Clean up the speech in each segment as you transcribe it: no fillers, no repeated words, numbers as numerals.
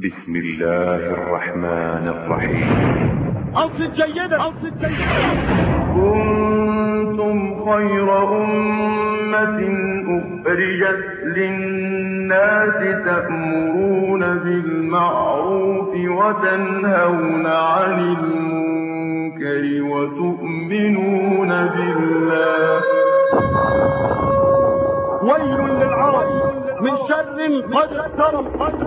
بسم الله الرحمن الرحيم. أنصت جيدا، أنصت جيدا. كنتم خير أمة أخرجت للناس تأمرون بالمعروف وتنهون عن المنكر وتؤمنون بالله. ويل للعرب من شر قد اقترب.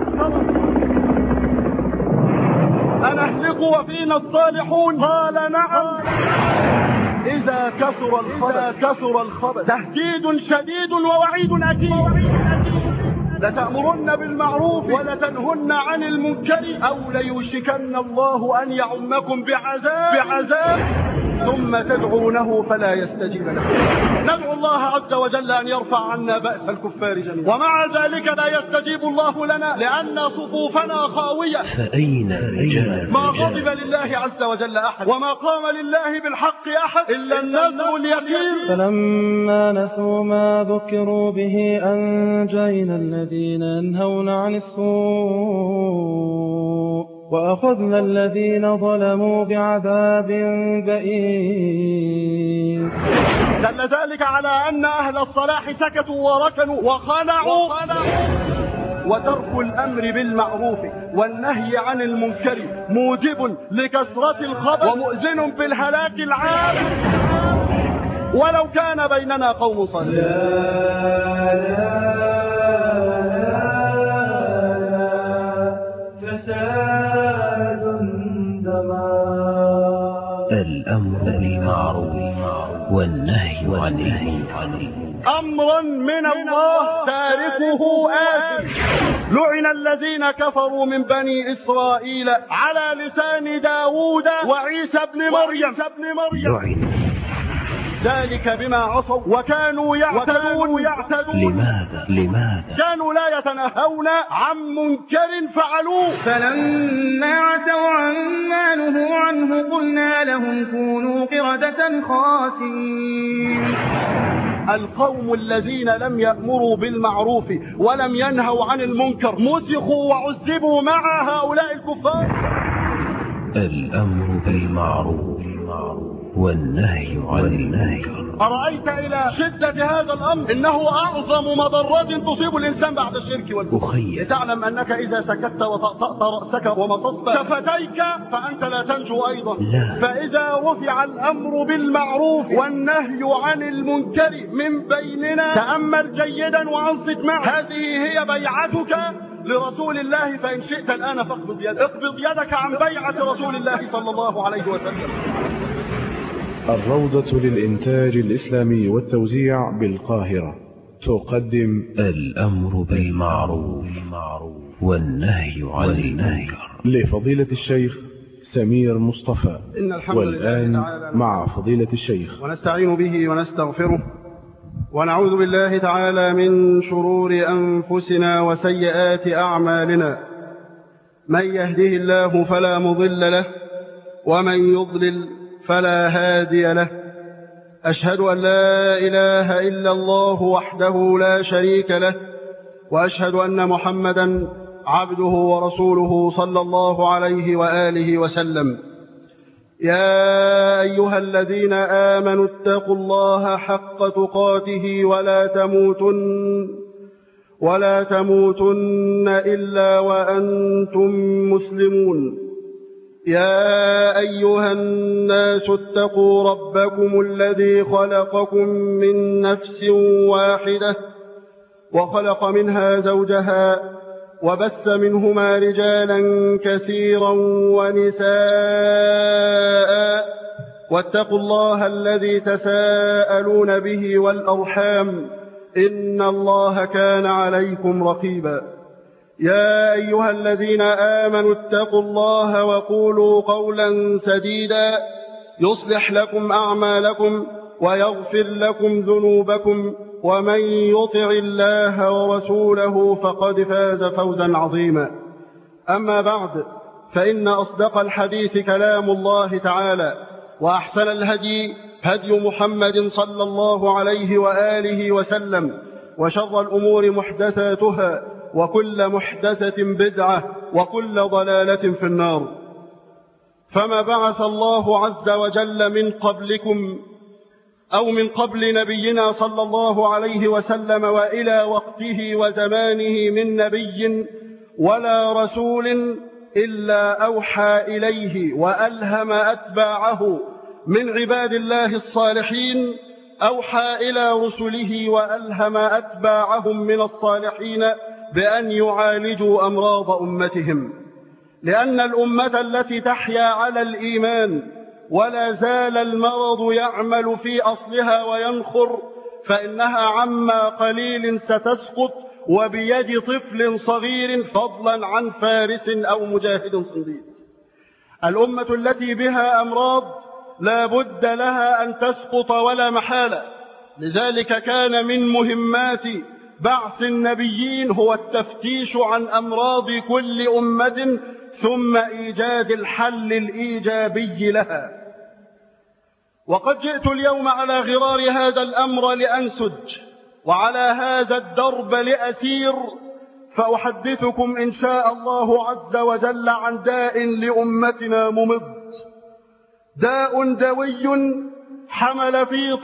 أنهلك وفينا الصالحون؟ قال نعم. إذا كسر الخبث تهديد شديد ووعيد أكيد. لتأمرن بالمعروف ولتنهن عن المنكر أو ليوشكن الله أن يعمكم بعذاب ثم تدعونه فلا يستجيب لكم. ندعو الله عز وجل أن يرفع عنا بأس الكفار جميعا، ومع ذلك لا يستجيب الله لنا لأن صفوفنا خاوية. فأين الرجال؟ ما غضب لله عز وجل أحد، وما قام لله بالحق أحد إلا النذر اليسير. فلما نسوا ما ذكروا به أنجينا الذين ينهون عن السوء وأخذنا الذين ظلموا بعذاب بئيس. دل ذلك على أن أهل الصلاح سكتوا وركنوا وخلعوا، وترك الأمر بالمعروف والنهي عن المنكر موجب لكثرة الخبث ومؤذن بالهلاك العام ولو كان بيننا قوم صالحين. فساد دمار. الأمر بالمعروف والنهي عن المنكر أمرا من الله تاركه آثم. لعن الذين كفروا من بني إسرائيل على لسان داود وعيسى بن مريم. لعن ذلك بما عصوا وكانوا يعتدون. لماذا كانوا لا يتنهون عن منكر فعلوه. فلما عتوا عما نهوا عنه قلنا لهم كونوا قردة خاسئين. القوم الذين لم يأمروا بالمعروف ولم ينهوا عن المنكر مسخوا وعذبوا مع هؤلاء الكفار. الأمر بالمعروف والنهي عن المنكر. أرأيت إلى شدة هذا الأمر إنه أعظم مضرات تصيب الإنسان بعد الشرك والكفر. لتعلم أنك إذا سكت وطأطأت رأسك ومصصت شفتيك فأنت لا تنجو أيضا. لا. فإذا رفع الأمر بالمعروف والنهي عن المنكر من بيننا تأمل جيدا وأنصت معه. هذه هي بيعتك لرسول الله، فإن شئت الآن فاقبض يدك. اقبض يدك عن بيعة رسول الله صلى الله عليه وسلم. الروضة للإنتاج الإسلامي والتوزيع بالقاهرة تقدم الأمر بالمعروف والنهي عن المنكر لفضيلة الشيخ سمير مصطفى. والآن مع فضيلة الشيخ. ونستعين به ونستغفره ونعوذ بالله تعالى من شرور أنفسنا وسيئات أعمالنا. من يهده الله فلا مضل له ومن يضلل فلا هادي له. أشهد أن لا إله إلا الله وحده لا شريك له، وأشهد أن محمدا عبده ورسوله صلى الله عليه وآله وسلم. يا أيها الذين آمنوا اتقوا الله حق تقاته ولا تموتن إلا وأنتم مسلمون. يا أيها الناس اتقوا ربكم الذي خلقكم من نفس واحدة وخلق منها زوجها وبث منهما رجالا كثيرا ونساء. واتقوا الله الذي تساءلون به والأرحام إن الله كان عليكم رقيبا. يا أيها الذين آمنوا اتقوا الله وقولوا قولا سديدا يصلح لكم أعمالكم ويغفر لكم ذنوبكم، ومن يطع الله ورسوله فقد فاز فوزا عظيما. أما بعد، فإن أصدق الحديث كلام الله تعالى، وأحسن الهدي هدي محمد صلى الله عليه وآله وسلم، وشر الأمور محدثاتها، وكل محدثة بدعة وكل ضلالة في النار. فما بعث الله عز وجل من قبلكم أو من قبل نبينا صلى الله عليه وسلم وإلى وقته وزمانه من نبي ولا رسول إلا أوحى إليه وألهم أتباعه من عباد الله الصالحين، أوحى إلى رسله وألهم أتباعهم من الصالحين بأن يعالجوا أمراض أمتهم، لأن الأمة التي تحيا على الإيمان ولا زال المرض يعمل في أصلها وينخر فإنها عما قليل ستسقط وبيد طفل صغير، فضلا عن فارس أو مجاهد صنديد. الأمة التي بها أمراض لا بد لها أن تسقط ولا محالة. لذلك كان من مهمات بعث النبيين هو التفتيش عن أمراض كل أمة ثم إيجاد الحل الإيجابي لها. وقد جئت اليوم على غرار هذا الأمر لأنسج، وعلى هذا الدرب لأسير، فأحدثكم إن شاء الله عز وجل عن داء لأمتنا ممض، داء دوي حمل في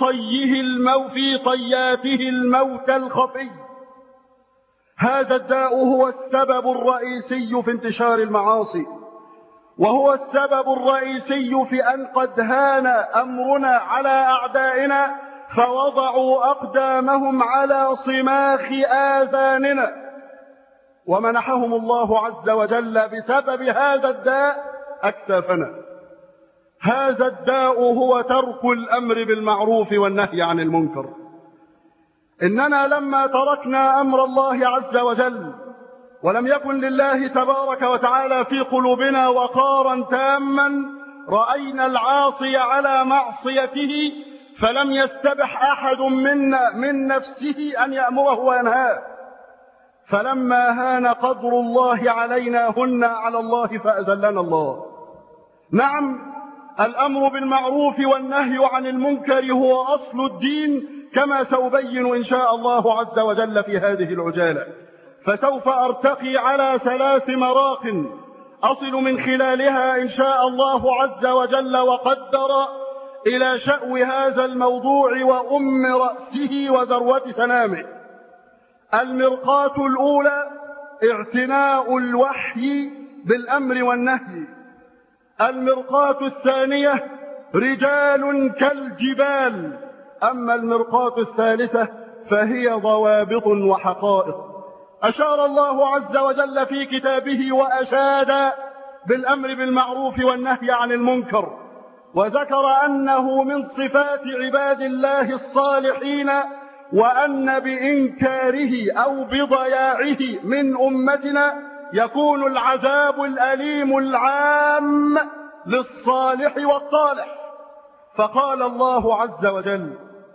طياته الموت الخفي. هذا الداء هو السبب الرئيسي في انتشار المعاصي، وهو السبب الرئيسي في أن قد هان أمرنا على أعدائنا فوضعوا أقدامهم على صماخ آذاننا، ومنحهم الله عز وجل بسبب هذا الداء أكتافنا. هذا الداء هو ترك الأمر بالمعروف والنهي عن المنكر. إننا لما تركنا أمر الله عز وجل ولم يكن لله تبارك وتعالى في قلوبنا وقارا تاما، رأينا العاصي على معصيته فلم يستبح أحد منا من نفسه أن يأمره وينهاه، فلما هان قدر الله علينا هنا على الله فأذلنا الله. نعم، الأمر بالمعروف والنهي عن المنكر هو أصل الدين، كما سأبين إن شاء الله عز وجل في هذه العجالة. فسوف أرتقي على 3 مراق أصل من خلالها إن شاء الله عز وجل وقدر إلى شأو هذا الموضوع وأم رأسه وذروة سنامه. المرقاة الأولى اعتناء الوحي بالأمر والنهي. المرقاة الثانية رجال كالجبال. أما المرقاة الثالثة فهي ضوابط وحقائق. أشار الله عز وجل في كتابه وأشاد بالأمر بالمعروف والنهي عن المنكر، وذكر أنه من صفات عباد الله الصالحين، وأن بإنكاره أو بضياعه من أمتنا يكون العذاب الأليم العام للصالح والطالح. فقال الله عز وجل: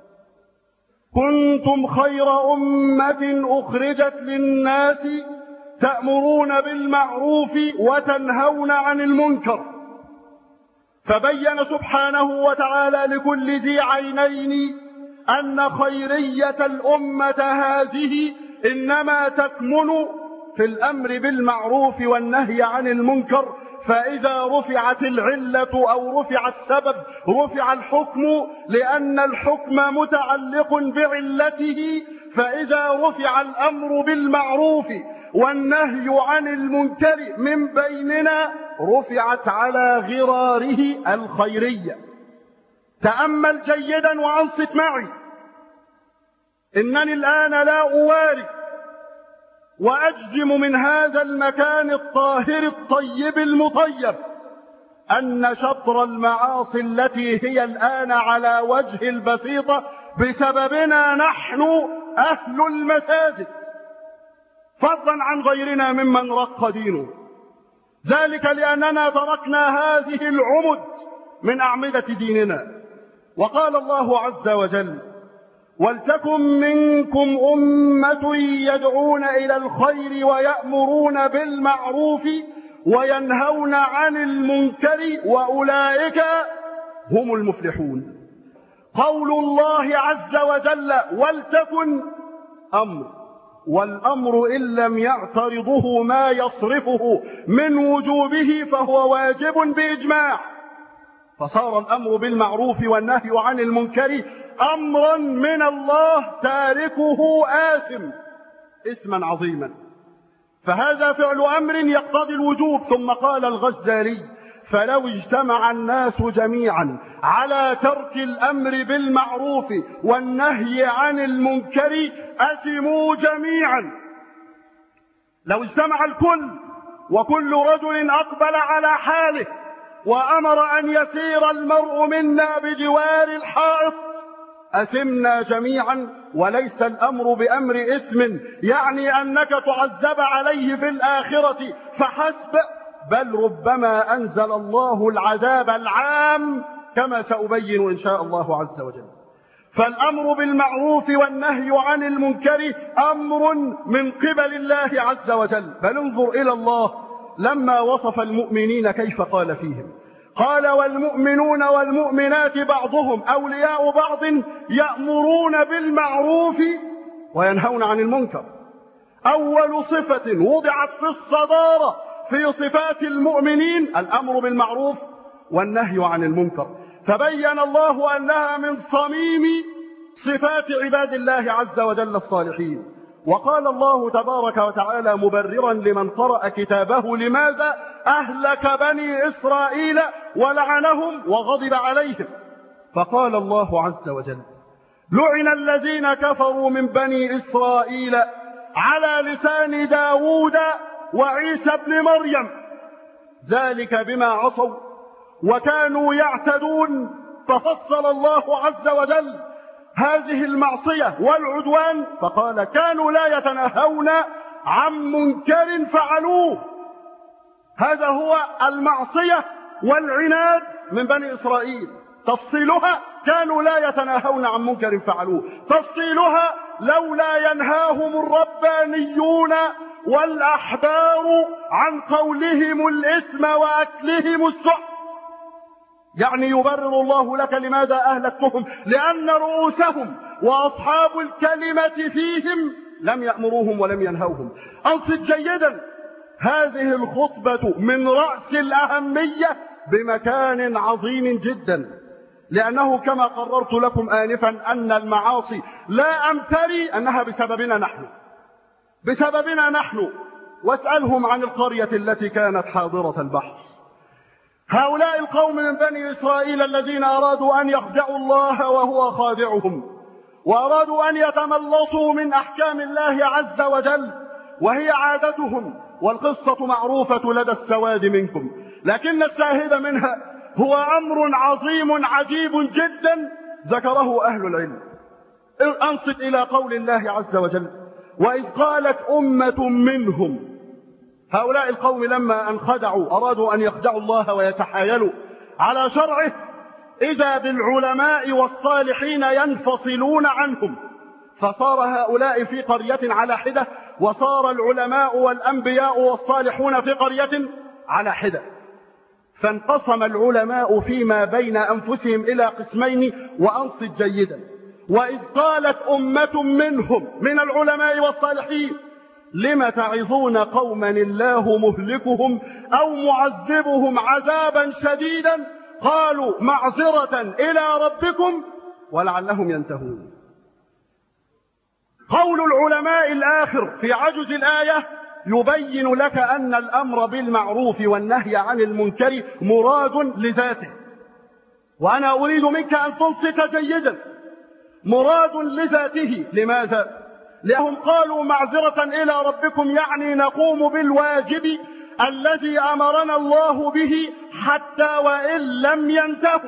كنتم خير أمة أخرجت للناس تأمرون بالمعروف وتنهون عن المنكر. فبين سبحانه وتعالى لكل ذي عينين أن خيرية الأمة هذه إنما تكمن في الأمر بالمعروف والنهي عن المنكر. فإذا رفعت العلة أو رفع السبب رفع الحكم، لأن الحكم متعلق بعلته. فإذا رفع الأمر بالمعروف والنهي عن المنكر من بيننا رفعت على غراره الخيرية. تأمل جيدا وأنصت معي، إنني الآن لا أواري وأجزم من هذا المكان الطاهر الطيب المطيب أن شطر المعاصي التي هي الآن على وجه البسيطة بسببنا نحن أهل المساجد، فضلا عن غيرنا ممن رق دينه، ذلك لأننا تركنا هذه العمد من أعمدة ديننا. وقال الله عز وجل: ولتكن منكم أمة يدعون إلى الخير ويأمرون بالمعروف وينهون عن المنكر وأولئك هم المفلحون. قول الله عز وجل ولتكن أمر، والأمر إن لم يعترضه ما يصرفه من وجوبه فهو واجب بإجماع. فصار الأمر بالمعروف والنهي عن المنكر أمرا من الله تاركه آثم إثما عظيما، فهذا فعل أمر يقتضي الوجوب. ثم قال الغزالي: فلو اجتمع الناس جميعا على ترك الأمر بالمعروف والنهي عن المنكر أثموا جميعا. لو اجتمع الكل وكل رجل أقبل على حاله وأمر أن يسير المرء منا بجوار الحائط أثمنا جميعا، وليس الأمر بأمر إثم يعني أنك تعذب عليه في الآخرة فحسب، بل ربما أنزل الله العذاب العام كما سأبين إن شاء الله عز وجل. فالأمر بالمعروف والنهي عن المنكر أمر من قبل الله عز وجل. بل انظر إلى الله لما وصف المؤمنين كيف قال فيهم، قال: والمؤمنون والمؤمنات بعضهم أولياء بعض يأمرون بالمعروف وينهون عن المنكر. أول صفة وضعت في الصدارة في صفات المؤمنين الأمر بالمعروف والنهي عن المنكر، فبين الله أنها من صميم صفات عباد الله عز وجل الصالحين. وقال الله تبارك وتعالى مبررا لمن قرأ كتابه: لماذا أهلك بني إسرائيل ولعنهم وغضب عليهم؟ فقال الله عز وجل: لعن الذين كفروا من بني إسرائيل على لسان داود وعيسى ابن مريم ذلك بما عصوا وكانوا يعتدون. ففصل الله عز وجل هذه المعصية والعدوان فقال: كانوا لا يتناهون عن منكر فعلوه. هذا هو المعصية والعناد من بني إسرائيل. تفصيلها: كانوا لا يتناهون عن منكر فعلوه. تفصيلها: لولا ينهاهم الربانيون والأحبار عن قولهم الإثم وأكلهم السحت. يعني يبرر الله لك لماذا أهلكتهم، لأن رؤوسهم وأصحاب الكلمة فيهم لم يأمروهم ولم ينهوهم. أنصت جيدا، هذه الخطبة من رأس الأهمية بمكان عظيم جدا، لأنه كما قررت لكم آنفا أن المعاصي لا أمتري أنها بسببنا نحن. واسألهم عن القرية التي كانت حاضرة البحر. هؤلاء القوم من بني إسرائيل الذين أرادوا أن يخدعوا الله وهو خادعهم، وأرادوا أن يتملصوا من أحكام الله عز وجل، وهي عادتهم، والقصة معروفة لدى السواد منكم. لكن الشاهد منها هو أمر عظيم عجيب جدا ذكره أهل العلم. أنصت إلى قول الله عز وجل: وإذ قالت أمة منهم. هؤلاء القوم لما أن خدعوا أرادوا أن يخدعوا الله ويتحايلوا على شرعه، إذا بالعلماء والصالحين ينفصلون عنهم، فصار هؤلاء في قرية على حدة، وصار العلماء والأنبياء والصالحون في قرية على حدة. فانقسم العلماء فيما بين أنفسهم إلى قسمين. وأنصت جيدا: وإذ قالت أمة منهم من العلماء والصالحين لم تعظون قوما الله مهلكهم أو معذبهم عذابا شديدا قالوا معذرة إلى ربكم ولعلهم ينتهون. قول العلماء الآخر في عجز الآية يبين لك أن الأمر بالمعروف والنهي عن المنكر مراد لذاته. وأنا أريد منك أن تنصت جيدا، مراد لذاته. لماذا؟ لأنهم قالوا معذرة إلى ربكم، يعني نقوم بالواجب الذي أمرنا الله به حتى وإن لم ينتهوا،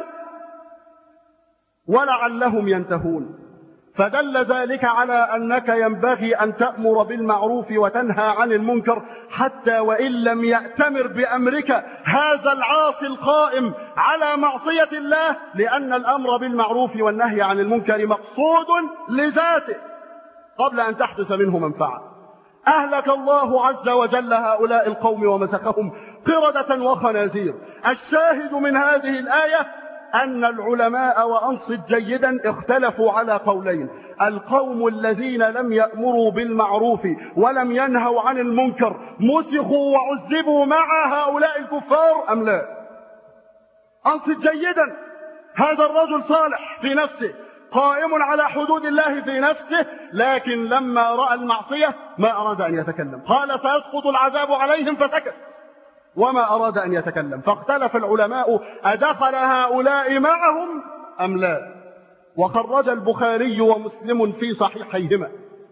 ولعلهم ينتهون. فدل ذلك على أنك ينبغي أن تأمر بالمعروف وتنهى عن المنكر حتى وإن لم يأتمر بأمرك هذا العاصي القائم على معصية الله، لأن الأمر بالمعروف والنهي عن المنكر مقصود لذاته قبل أن تحدث منه منفعة. أهلك الله عز وجل هؤلاء القوم ومسخهم قردة وخنازير. الشاهد من هذه الآية أن العلماء، وأنصت جيدا، اختلفوا على قولين: القوم الذين لم يأمروا بالمعروف ولم ينهوا عن المنكر مسخوا وعذبوا مع هؤلاء الكفار أم لا؟ أنصت جيدا، هذا الرجل صالح في نفسه، قائم على حدود الله في نفسه، لكن لما رأى المعصية ما أراد أن يتكلم، قال سيسقط العذاب عليهم فسكت وما أراد أن يتكلم. فاختلف العلماء أدخل هؤلاء معهم أم لا؟ وخرج البخاري ومسلم في صحيحيهما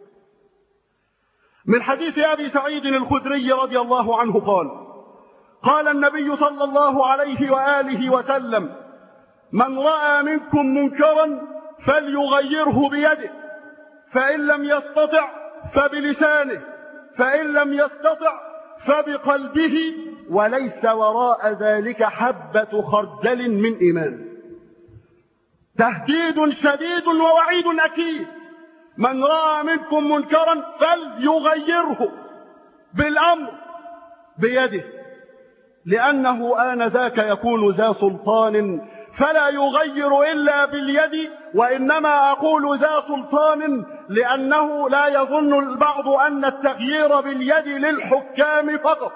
من حديث أبي سعيد الخدري رضي الله عنه قال النبي صلى الله عليه وآله وسلم: من رأى منكم منكرا فليغيره بيده، فإن لم يستطع فبلسانه، فإن لم يستطع فبقلبه، وليس وراء ذلك حبة خردل من إيمان. تهديد شديد ووعيد أكيد. من رأى منكم منكرا فليغيره بالأمر بيده، لأنه آنذاك يكون ذا سلطان فلا يغير إلا باليد. وإنما أقول ذا سلطان لأنه لا يظن البعض أن التغيير باليد للحكام فقط،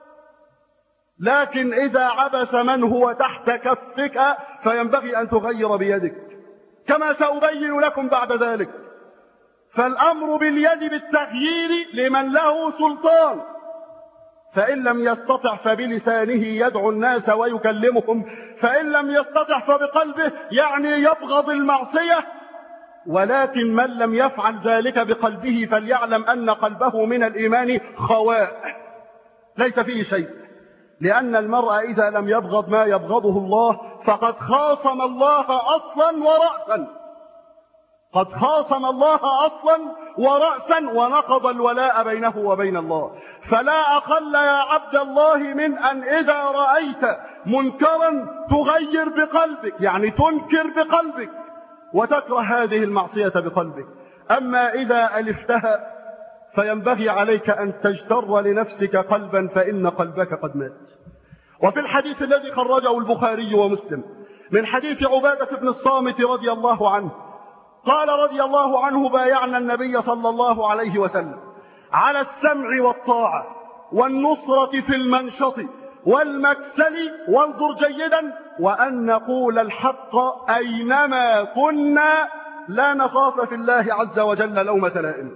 لكن إذا عبس من هو تحت كفك فينبغي أن تغير بيدك، كما سأبين لكم بعد ذلك. فالأمر باليد بالتغيير لمن له سلطان، فإن لم يستطع فبلسانه يدعو الناس ويكلمهم، فإن لم يستطع فبقلبه، يعني يبغض المعصية. ولكن من لم يفعل ذلك بقلبه فليعلم أن قلبه من الإيمان خواء ليس فيه شيء، لأن المرء إذا لم يبغض ما يبغضه الله فقد خاصم الله أصلا ورأسا، قد خاصم الله أصلا ورأسا ونقض الولاء بينه وبين الله. فلا أقل يا عبد الله من أن إذا رأيت منكرا تغير بقلبك، يعني تنكر بقلبك وتكره هذه المعصية بقلبك. أما إذا ألفتها فينبغي عليك أن تجتر لنفسك قلبا، فإن قلبك قد مات. وفي الحديث الذي خرجه البخاري ومسلم من حديث عبادة بن الصامت رضي الله عنه قال رضي الله عنه: بايعنا النبي صلى الله عليه وسلم على السمع والطاعة والنصرة في المنشط والمكسل، وانظر جيدا، وأن نقول الحق أينما كنا لا نخاف في الله عز وجل لومة لائم.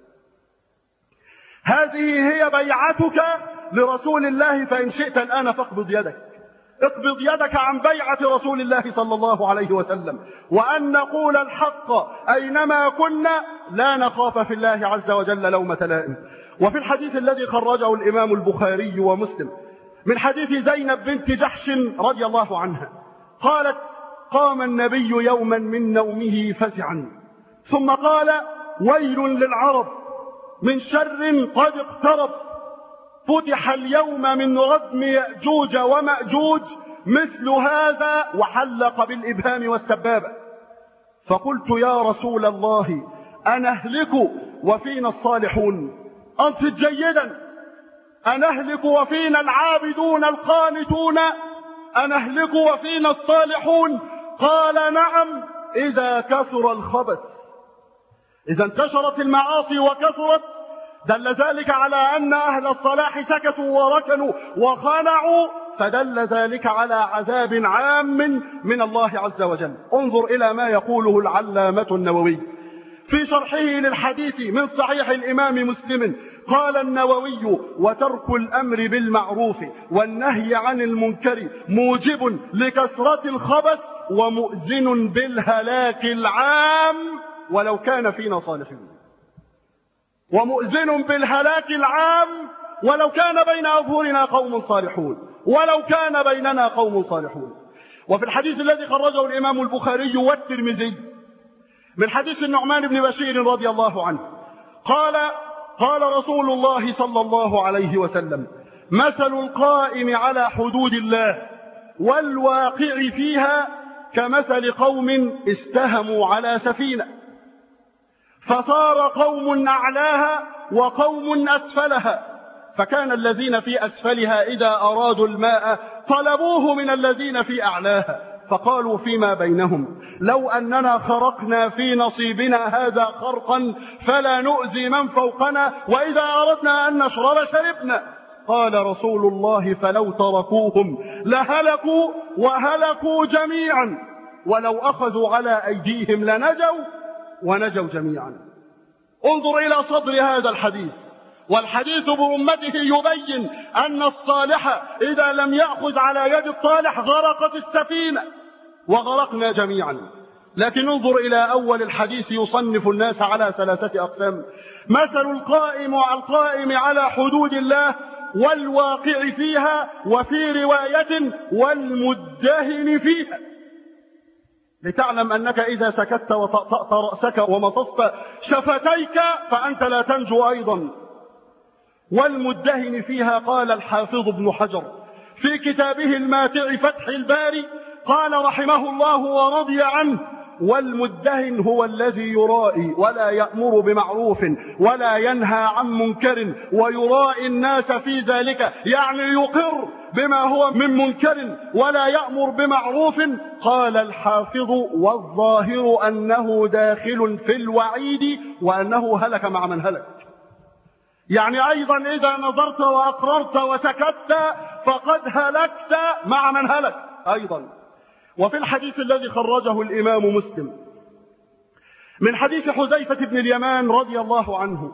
هذه هي بيعتك لرسول الله، فإن شئت الآن فاقبض يدك، اقبض يدك عن بيعة رسول الله صلى الله عليه وسلم، وأن نقول الحق أينما كنا لا نخاف في الله عز وجل لومة لائم. وفي الحديث الذي خرجه الإمام البخاري ومسلم من حديث زينب بنت جحش رضي الله عنها قالت: قام النبي يوما من نومه فزعا ثم قال: ويل للعرب من شر قد اقترب، فتح اليوم من ردم يأجوج ومأجوج مثل هذا، وحلق بالإبهام والسبابة. فقلت: يا رسول الله أنهلك وفينا الصالحون؟ أنصت جيدا، أنهلك وفينا العابدون القانتون؟ أنهلك وفينا الصالحون؟ قال: نعم، إذا كثر الخبث. إذا انتشرت المعاصي وكثرت دل ذلك على أن أهل الصلاح سكتوا وركنوا وخنعوا، فدل ذلك على عذاب عام من الله عز وجل. انظر إلى ما يقوله العلامة النووي في شرحه للحديث من صحيح الإمام مسلم. قال النووي: وترك الأمر بالمعروف والنهي عن المنكر موجب لكثرة الخبث ومؤذن بالهلاك العام ولو كان فينا صالحون. ومؤذن بالهلاك العام ولو كان بين أظهرنا قوم صالحون، ولو كان بيننا قوم صالحون. وفي الحديث الذي خرجه الإمام البخاري والترمذي من حديث النعمان بن بشير رضي الله عنه قال رسول الله صلى الله عليه وسلم: مثل القائم على حدود الله والواقع فيها كمثل قوم استهموا على سفينة، فصار قوم أعلاها وقوم أسفلها، فكان الذين في أسفلها إذا أرادوا الماء طلبوه من الذين في أعلاها، فقالوا فيما بينهم: لو أننا خرقنا في نصيبنا هذا خرقا فلا نؤذي من فوقنا، وإذا أردنا أن نشرب شربنا. قال رسول الله: فلو تركوهم لهلكوا وهلكوا جميعا، ولو أخذوا على أيديهم لنجوا ونجوا جميعا. انظر إلى صدر هذا الحديث، والحديث برمته يبين أن الصالح إذا لم يأخذ على يد الطالح غرقت السفينة وغرقنا جميعا. لكن انظر إلى أول الحديث، يصنف الناس على 3 أقسام: مثل القائم على حدود الله والواقع فيها، وفي رواية والمدهن فيها، لتعلم أنك إذا سكت وطأطأت رأسك ومصصت شفتيك فأنت لا تنجو أيضا. والمدهن فيها، قال الحافظ ابن حجر في كتابه الماتع فتح الباري، قال رحمه الله ورضي عنه: والمدهن هو الذي يرائي ولا يأمر بمعروف ولا ينهى عن منكر ويرائي الناس في ذلك، يعني يقر بما هو من منكر ولا يأمر بمعروف. قال الحافظ: والظاهر أنه داخل في الوعيد وأنه هلك مع من هلك. يعني أيضا إذا نظرت وأقررت وسكت فقد هلكت مع من هلك أيضا. وفي الحديث الذي خرجه الإمام مسلم من حديث حذيفة بن اليمان رضي الله عنه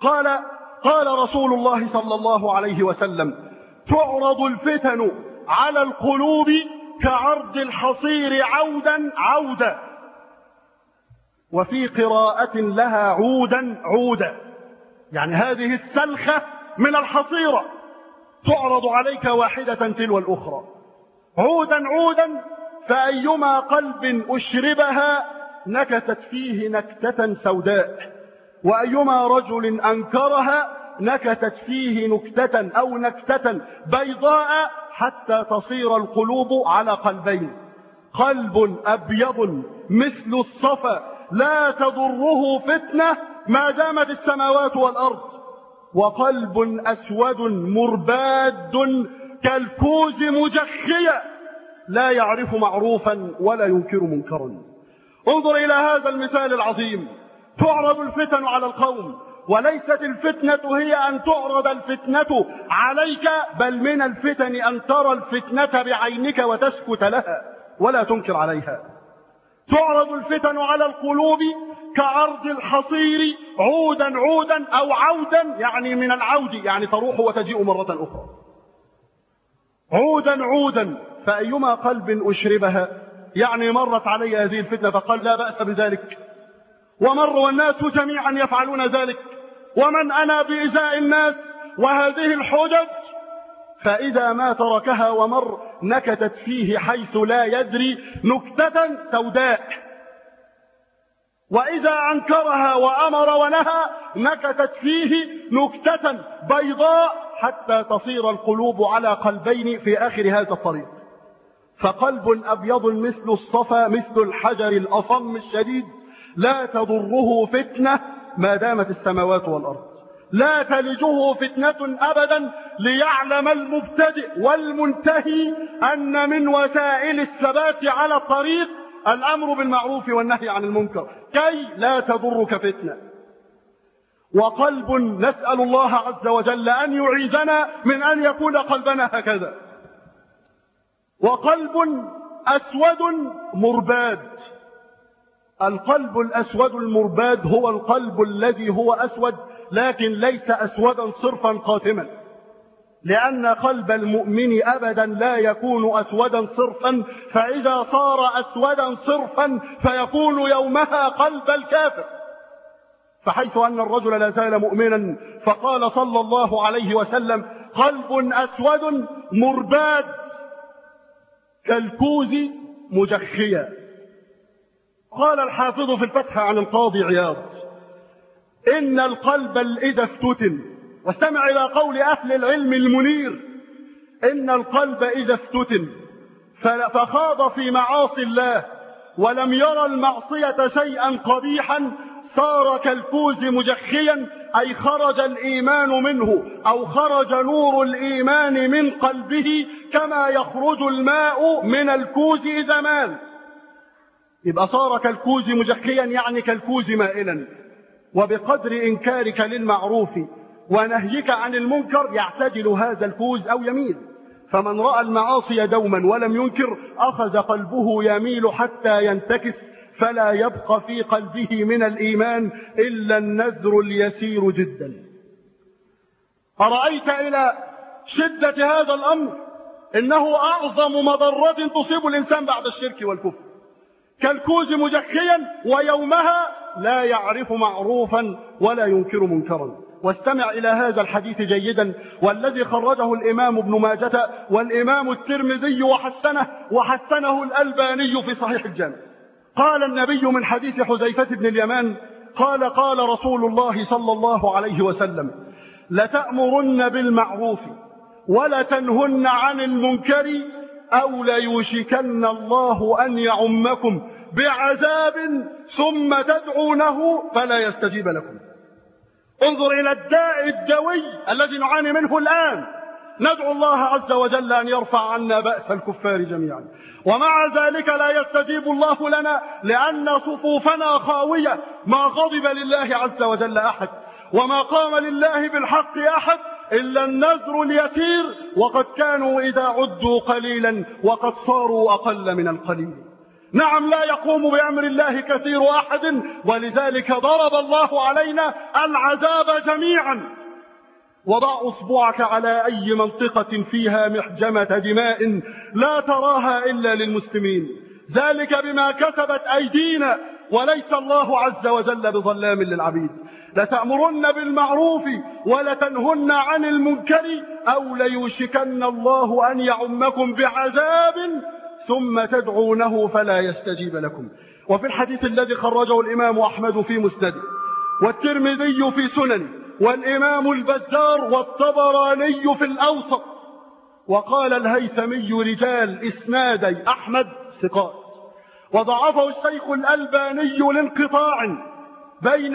قال رسول الله صلى الله عليه وسلم: تعرض الفتن على القلوب كعرض الحصير عودا عودا، وفي قراءة لها عودا عودا، يعني هذه السلخة من الحصيرة تعرض عليك واحدة تلو الأخرى عودا عودا، فأيما قلب أشربها نكتت فيه نكتة سوداء، وأيما رجل أنكرها نكتت فيه نكتة أو نكتة بيضاء، حتى تصير القلوب على قلبين: قلب أبيض مثل الصفا لا تضره فتنة ما دامت السماوات والأرض، وقلب أسود مرباد كالكوز مجخيا لا يعرف معروفا ولا ينكر منكرا. انظر إلى هذا المثال العظيم: تعرض الفتن على القوم، وليست الفتنة هي أن تعرض الفتنة عليك، بل من الفتن أن ترى الفتنة بعينك وتسكت لها ولا تنكر عليها. تعرض الفتن على القلوب كعرض الحصير عودا عودا أو عودا، يعني من العود، يعني تروح وتجيء مرة أخرى، عودا عودا، فأيما قلب أشربها، يعني مرت علي هذه الفتنة فقال لا بأس بذلك، ومر والناس جميعا يفعلون ذلك، ومن أنا بإزاء الناس وهذه الحجج، فإذا ما تركها ومر نكتت فيه حيث لا يدري نكتة سوداء، وإذا أنكرها وأمر ونهى نكتت فيه نكتة بيضاء، حتى تصير القلوب على قلبين في آخر هذا الطريق. فقلب أبيض مثل الصفا مثل الحجر الأصم الشديد لا تضره فتنة ما دامت السماوات والأرض، لا تلجه فتنة أبدا، ليعلم المبتدئ والمنتهي أن من وسائل الثبات على الطريق الأمر بالمعروف والنهي عن المنكر كي لا تضرك فتنة. وقلب نسأل الله عز وجل أن يعيذنا من أن يكون قلبنا هكذا. وقلب أسود مرباد. القلب الأسود المرباد هو القلب الذي هو أسود، لكن ليس أسودا صرفا قاتما، لأن قلب المؤمن أبدا لا يكون أسودا صرفا، فإذا صار أسودا صرفا فيكون يومها قلب الكافر. فحيث أن الرجل لا زال مؤمنا، فقال صلى الله عليه وسلم: قلب أسود مرباد كالكوز مجخيا. قال الحافظ في الفتح عن القاضي عياض: إن القلب إذا افتتن، واستمع إلى قول أهل العلم المنير، إن القلب إذا افتتن فخاض في معاصي الله ولم يرى المعصية شيئا قبيحا، صار كالكوز مجخيا، أي خرج الإيمان منه أو خرج نور الإيمان من قلبه كما يخرج الماء من الكوز إذا مال. يبقى صار كالكوز مجخيا، يعني كالكوز مائلا. وبقدر إنكارك للمعروف ونهيك عن المنكر يعتدل هذا الكوز أو يميل. فمن رأى المعاصي دوما ولم ينكر أخذ قلبه يميل حتى ينتكس، فلا يبقى في قلبه من الإيمان إلا النذر اليسير جدا. أرأيت إلى شدة هذا الأمر إنه أعظم مضرة تصيب الإنسان بعد الشرك والكفر، كالكوز مجخيا ويومها لا يعرف معروفا ولا ينكر منكرا. واستمع إلى هذا الحديث جيدا، والذي خرجه الإمام ابن ماجة والإمام الترمذي وحسنه الألباني في صحيح الجامع. قال النبي من حديث حذيفة بن اليمان قال قال رسول الله صلى الله عليه وسلم: لتأمرن بالمعروف ولتنهن عن المنكر أو ليوشكن الله أن يعمكم بعذاب ثم تدعونه فلا يستجيب لكم. انظر إلى الداء الدوي الذي نعاني منه الآن. ندعو الله عز وجل أن يرفع عنا بأس الكفار جميعا، ومع ذلك لا يستجيب الله لنا لأن صفوفنا خاوية. ما غضب لله عز وجل أحد، وما قام لله بالحق أحد إلا النذر اليسير، وقد كانوا إذا عدوا قليلا وقد صاروا أقل من القليل. نعم، لا يقوم بأمر الله كثير أحد، ولذلك ضرب الله علينا العذاب جميعا. وضع أصبعك على أي منطقة فيها محجمة دماء لا تراها إلا للمسلمين، ذلك بما كسبت أيدينا، وليس الله عز وجل بظلام للعبيد. لتأمرن بالمعروف ولتنهن عن المنكر أو ليوشكن الله أن يعمكم بعذاب ثم تدعونه فلا يستجيب لكم. وفي الحديث الذي خرجه الإمام أحمد في مسنده والترمذي في سننه والإمام البزار والطبراني في الأوسط، وقال الهيثمي رجال إسنادي أحمد ثقات، وضعفه الشيخ الألباني لانقطاع بين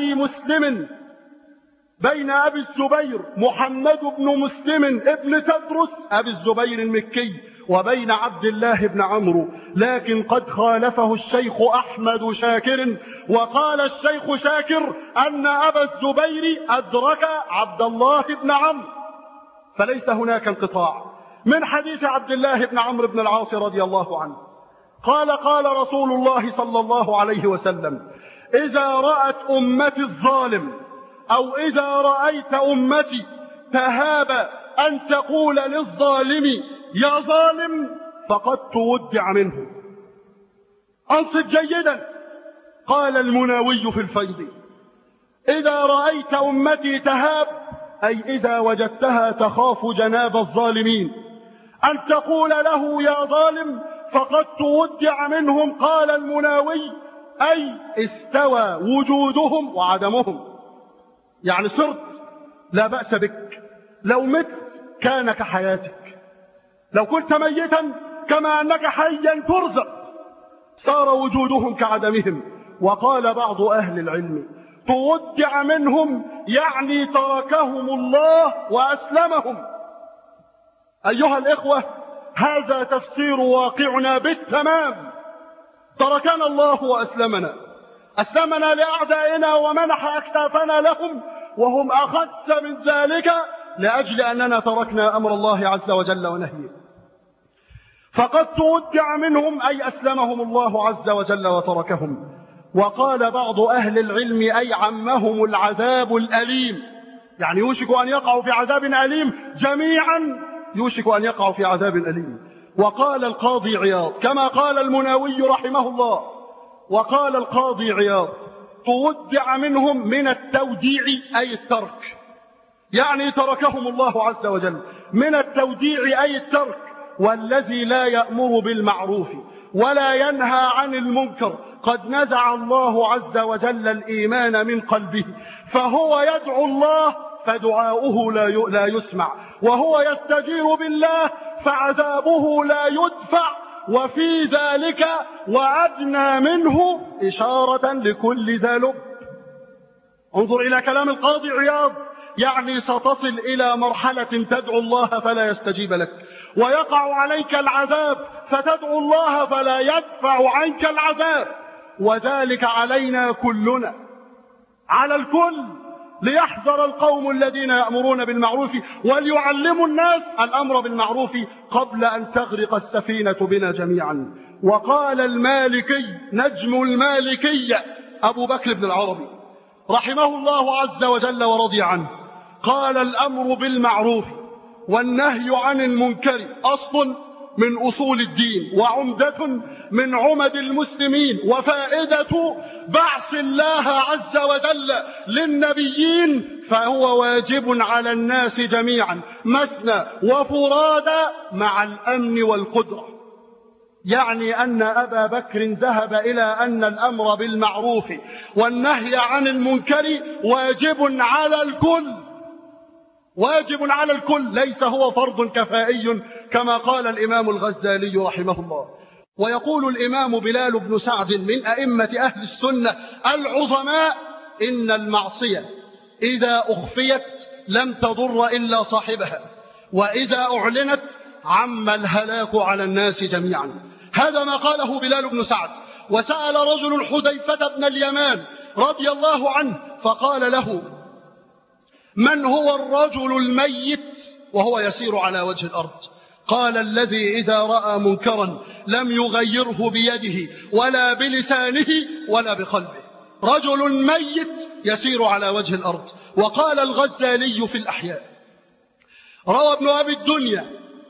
أبي الزبير محمد بن مسلم ابن تدرس أبي الزبير المكي وبين عبد الله بن عمرو، لكن قد خالفه الشيخ أحمد شاكر. وقال الشيخ شاكر أن أبا الزبير أدرك عبد الله بن عمرو، فليس هناك انقطاع. من حديث عبد الله بن عمرو بن العاص رضي الله عنه قال قال رسول الله صلى الله عليه وسلم: إذا رأت أمتي الظالم أو إذا رأيت أمتي تهاب أن تقول للظالم يا ظالم فقد تودع منه. أنصت جيدا. قال المناوي في الفيض: إذا رأيت أمتي تهاب أي إذا وجدتها تخاف جناب الظالمين أن تقول له يا ظالم فقد تودع منهم. قال المناوي: أي استوى وجودهم وعدمهم، يعني صرت لا بأس بك، لو مت كان كحياتك، لو كنت ميتا كما أنك حيا ترزق، صار وجودهم كعدمهم. وقال بعض أهل العلم: تودع منهم يعني تركهم الله وأسلمهم. أيها الإخوة، هذا تفسير واقعنا بالتمام. تركنا الله وأسلمنا، أسلمنا لأعدائنا ومنح أكتافنا لهم، وهم أخس من ذلك لأجل أننا تركنا أمر الله عز وجل ونهيه. فقد تودع منهم أي أسلمهم الله عز وجل وتركهم. وقال بعض أهل العلم: أي عمهم العذاب الأليم، يعني يوشك أن يقعوا في عذاب أليم جميعا، يوشك أن يقعوا في عذاب أليم. وقال القاضي عياض كما قال المناوي رحمه الله، وقال القاضي عياض: تودع منهم من التوديع أي الترك، يعني تركهم الله عز وجل. من التوديع أي الترك. والذي لا يأمر بالمعروف ولا ينهى عن المنكر قد نزع الله عز وجل الإيمان من قلبه، فهو يدعو الله فدعاؤه لا يسمع، وهو يستجير بالله فعذابه لا يدفع. وفي ذلك وأدنى منه إشارة لكل ذا لب. انظر إلى كلام القاضي عياض، يعني ستصل إلى مرحلة تدعو الله فلا يستجيب لك، ويقع عليك العذاب فتدعو الله فلا يدفع عنك العذاب، وذلك علينا كلنا، على الكل، ليحذر القوم الذين يأمرون بالمعروف وليعلموا الناس الأمر بالمعروف قبل أن تغرق السفينة بنا جميعا. وقال المالكي نجم المالكية أبو بكر بن العربي رحمه الله عز وجل ورضي عنه، قال الأمر بالمعروف والنهي عن المنكر أصل من أصول الدين وعمدة من عمد المسلمين، وفائدة بعث الله عز وجل للنبيين، فهو واجب على الناس جميعا مثنى وفرادى مع الأمن والقدرة. يعني أن أبا بكر ذهب إلى أن الأمر بالمعروف والنهي عن المنكر واجب على الكل، واجب على الكل، ليس هو فرض كفائي كما قال الإمام الغزالي رحمه الله. ويقول الإمام بلال بن سعد من أئمة أهل السنة العظماء: إن المعصية إذا أخفيت لم تضر إلا صاحبها، وإذا أعلنت عم الهلاك على الناس جميعا. هذا ما قاله بلال بن سعد. وسأل رجل حذيفة بن اليمان رضي الله عنه فقال له: من هو الرجل الميت وهو يسير على وجه الأرض؟ قال: الذي إذا رأى منكرا لم يغيره بيده ولا بلسانه ولا بقلبه. رجل ميت يسير على وجه الأرض. وقال الغزالي في الأحياء: روى ابن أبي الدنيا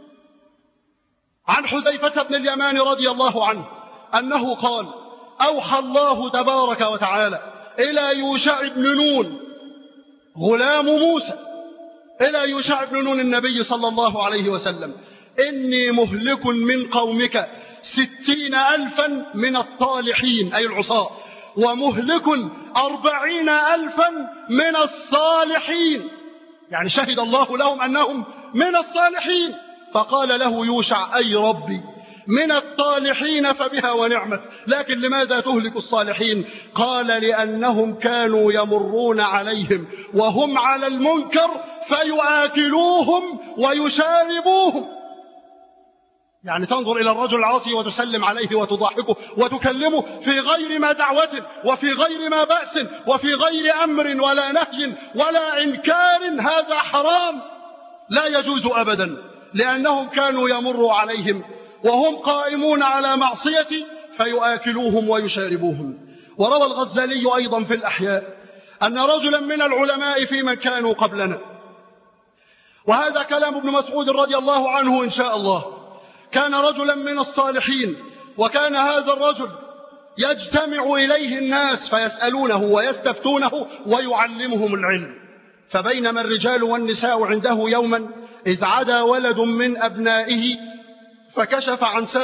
عن حذيفة بن اليمان رضي الله عنه أنه قال: أوحى الله تبارك وتعالى إلى يوشع بن نون غلام موسى، إلى يوشع بن نون النبي صلى الله عليه وسلم: إني مهلك من قومك 60,000 من الطالحين أي العصاة، ومهلك 40,000 من الصالحين، يعني شهد الله لهم أنهم من الصالحين. فقال له يوشع: أي ربي، من الطالحين فبها ونعمت، لكن لماذا تهلك الصالحين؟ قال: لأنهم كانوا يمرون عليهم وهم على المنكر فيآكلوهم ويشاربوهم. يعني تنظر إلى الرجل العاصي وتسلم عليه وتضاحكه وتكلمه في غير ما دعوة وفي غير ما بأس وفي غير أمر ولا نهي ولا إنكار، هذا حرام لا يجوز أبدا، لأنهم كانوا يمروا عليهم وهم قائمون على معصية فيؤكلوهم ويشاربوهم. وروى الغزالي أيضا في الأحياء أن رجلا من العلماء في من كانوا قبلنا، وهذا كلام ابن مسعود رضي الله عنه إن شاء الله، كان رجلا من الصالحين، وكان هذا الرجل يجتمع إليه الناس فيسألونه ويستفتونه ويعلمهم العلم. فبينما الرجال والنساء عنده يوما إذ عدا ولد من أبنائه فكشف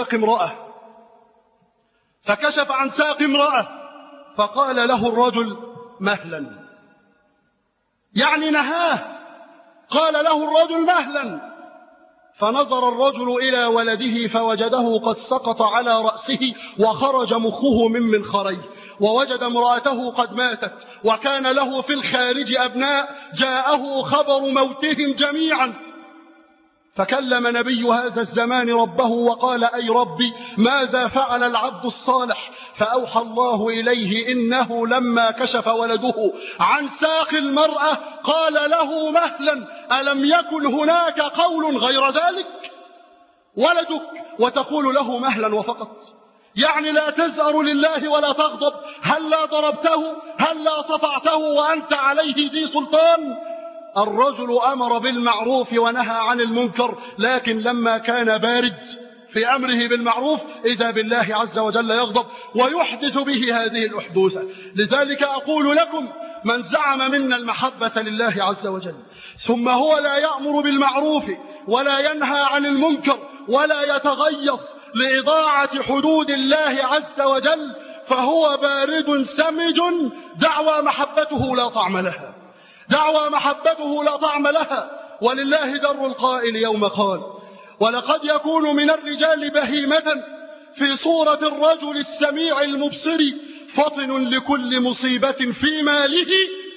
عن ساق امرأة فقال له الرجل: مهلا، يعني نهاه، قال له الرجل: مهلا. فنظر الرجل إلى ولده فوجده قد سقط على رأسه وخرج مخه من منخريه، ووجد امرأته قد ماتت، وكان له في الخارج أبناء جاءه خبر موتهم جميعا. فكلم نبي هذا الزمان ربه وقال: أي ربي، ماذا فعل العبد الصالح؟ فأوحى الله إليه: إنه لما كشف ولده عن ساق المرأة قال له: مهلا، ألم يكن هناك قول غير ذلك؟ ولدك وتقول له مهلا وفقط، يعني لا تزأر لله ولا تغضب؟ هل لا ضربته؟ هل لا صفعته وأنت عليه ذي سلطان؟ الرجل أمر بالمعروف ونهى عن المنكر، لكن لما كان بارد في أمره بالمعروف إذا بالله عز وجل يغضب ويحدث به هذه الأحدوثة. لذلك أقول لكم: من زعم منا المحبة لله عز وجل ثم هو لا يأمر بالمعروف ولا ينهى عن المنكر ولا يتغيظ لإضاعة حدود الله عز وجل فهو بارد سمج، دعوى محبته لا طعم لها، دعوى محبته لا طعم لها. ولله در القائل يوم قال: ولقد يكون من الرجال بهيمة في صورة الرجل السميع المبصر، فطن لكل مصيبة في ماله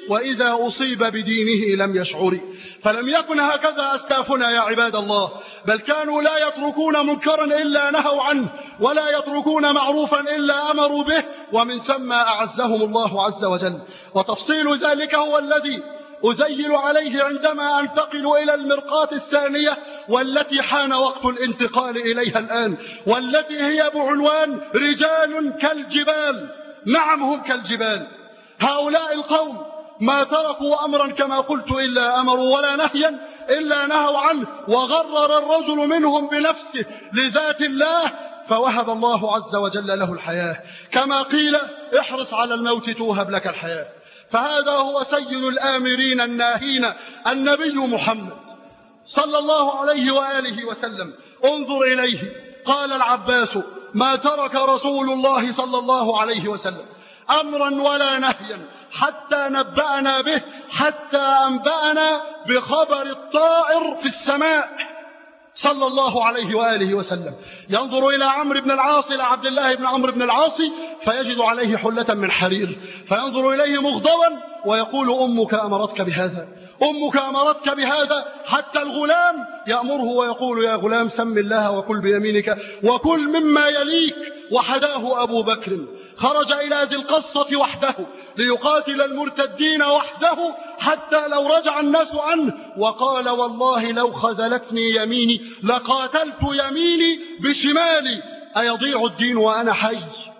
وإذا أصيب بدينه لم يشعر. فلم يكن هكذا أسلافنا يا عباد الله، بل كانوا لا يتركون منكرا إلا نهوا عنه، ولا يتركون معروفا إلا أمروا به، ومن ثم أعزهم الله عز وجل. وتفصيل ذلك هو الذي أزيل عليه عندما أنتقل إلى المرقاة الثانية، والتي حان وقت الانتقال إليها الآن، والتي هي بعنوان رجال كالجبال. نعم، هم كالجبال. هؤلاء القوم ما تركوا أمرا كما قلت إلا أمروا، ولا نهيا إلا نهوا عنه، وغرر الرجل منهم بنفسه لذات الله، فوهب الله عز وجل له الحياة، كما قيل احرص على الموت توهب لك الحياة. فهذا هو سيد الآمرين الناهين، النبي محمد صلى الله عليه وآله وسلم. انظر إليه، قال العباس: ما ترك رسول الله صلى الله عليه وسلم أمرا ولا نهيا حتى نبأنا به، حتى أنبأنا بخبر الطائر في السماء صلى الله عليه وآله وسلم. ينظر إلى عمرو بن العاص، إلى عبد الله بن عمرو بن العاص، فيجد عليه حلة من حرير، فينظر إليه مغضبا ويقول: أمك أمرتك بهذا، أمك أمرتك بهذا. حتى الغلام يأمره ويقول: يا غلام سم الله وكل بيمينك وكل مما يليك. وحداه أبو بكر، خرج إلى ذي القصة وحده ليقاتل المرتدين وحده، حتى لو رجع الناس عنه، وقال: والله لو خذلتني يميني لقاتلت يميني بشمالي. أيضيع الدين وأنا حي؟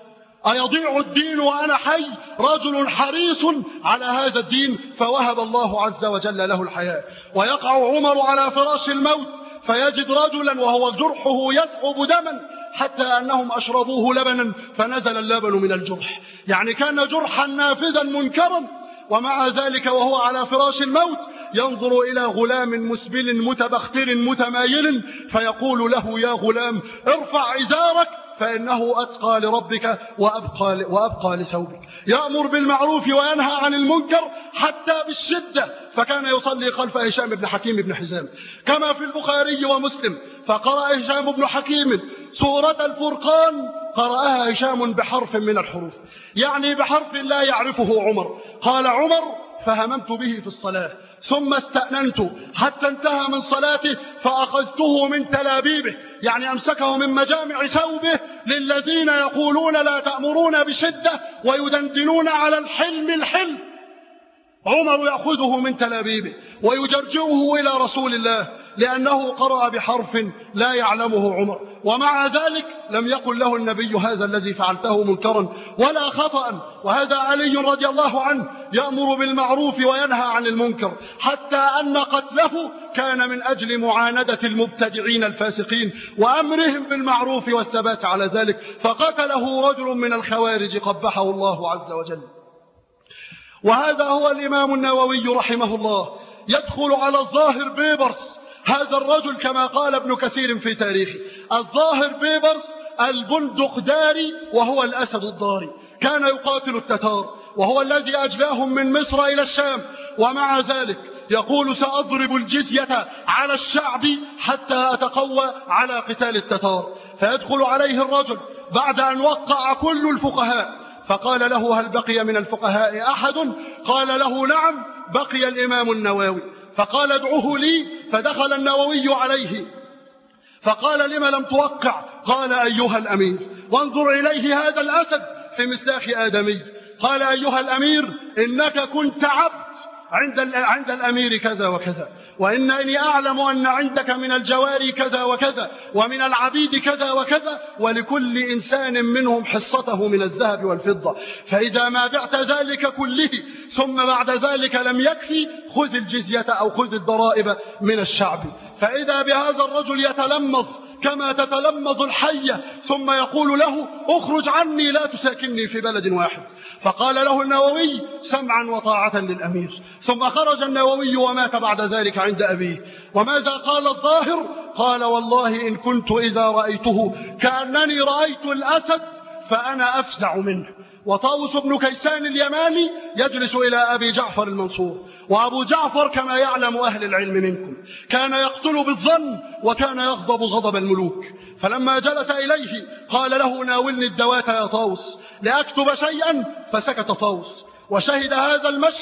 أيضيع الدين وأنا حي؟ رجل حريص على هذا الدين، فوهب الله عز وجل له الحياة. ويقع عمر على فراش الموت، فيجد رجلا وهو جرحه يسحب دما، حتى أنهم أشربوه لبنا فنزل اللبن من الجرح. يعني كان جرحا نافذا منكرا، ومع ذلك وهو على فراش الموت ينظر إلى غلام مسبل متبختر متمايل، فيقول له: يا غلام ارفع إزارك فإنه أتقى لربك وأبقى لثوبك. يأمر بالمعروف وينهى عن المنكر حتى بالشدة، فكان يصلي خلف هشام بن حكيم بن حزام كما في البخاري ومسلم. فقرأ هشام بن حكيم سورة الفرقان، قرأها هشام بحرف من الحروف، يعني بحرف لا يعرفه عمر. قال عمر: فهممت به في الصلاة ثم استأننت حتى انتهى من صلاته، فأخذته من تلابيبه، يعني أمسكه من مجامع ثوبه، للذين يقولون لا تأمرون بشدة ويدندنون على الحلم الحلم. عمر يأخذه من تلابيبه ويجرجعه إلى رسول الله، لأنه قرأ بحرف لا يعلمه عمر، ومع ذلك لم يقل له النبي: هذا الذي فعلته منكرا ولا خطأ. وهذا علي رضي الله عنه يأمر بالمعروف وينهى عن المنكر، حتى أن قتله كان من أجل معاندة المبتدعين الفاسقين وأمرهم بالمعروف والثبات على ذلك، فقتله رجل من الخوارج قبحه الله عز وجل. وهذا هو الإمام النووي رحمه الله، يدخل على الظاهر بيبرس، هذا الرجل كما قال ابن كثير في تاريخه: الظاهر بيبرس البندقداري، وهو الأسد الضاري، كان يقاتل التتار، وهو الذي أجلاهم من مصر إلى الشام. ومع ذلك يقول: سأضرب الجزية على الشعب حتى أتقوى على قتال التتار. فيدخل عليه الرجل بعد أن وقع كل الفقهاء، فقال له: هل بقي من الفقهاء أحد؟ قال له: نعم، بقي الإمام النووي. فقال: ادعوه لي. فدخل النووي عليه فقال: لم لم توقع؟ قال: أيها الأمير. وانظر إليه هذا الأسد في مسلاخ آدمي. قال: أيها الأمير، إنك كنت عبد عند الأمير كذا وكذا، وإنني أعلم أن عندك من الجواري كذا وكذا، ومن العبيد كذا وكذا، ولكل إنسان منهم حصته من الذهب والفضة، فإذا ما بعت ذلك كله ثم بعد ذلك لم يكفي، خذ الجزية أو خذ الضرائب من الشعب. فإذا بهذا الرجل يتلمظ كما تتلمظ الحية، ثم يقول له: اخرج عني، لا تساكنني في بلد واحد. فقال له النووي: سمعا وطاعة للأمير. ثم خرج النووي ومات بعد ذلك عند أبيه. وماذا قال الظاهر؟ قال: والله إن كنت إذا رأيته كأنني رأيت الأسد فأنا أفزع منه. وطاووس بن كيسان اليماني يجلس إلى أبي جعفر المنصور، وأبو جعفر كما يعلم أهل العلم منكم كان يقتل بالظن، وكان يغضب غضب الملوك. فلما جلس إليه قال له: ناولني الدوات يا طاووس لأكتب شيئا. فسكت طاووس، وشهد هذا المشهد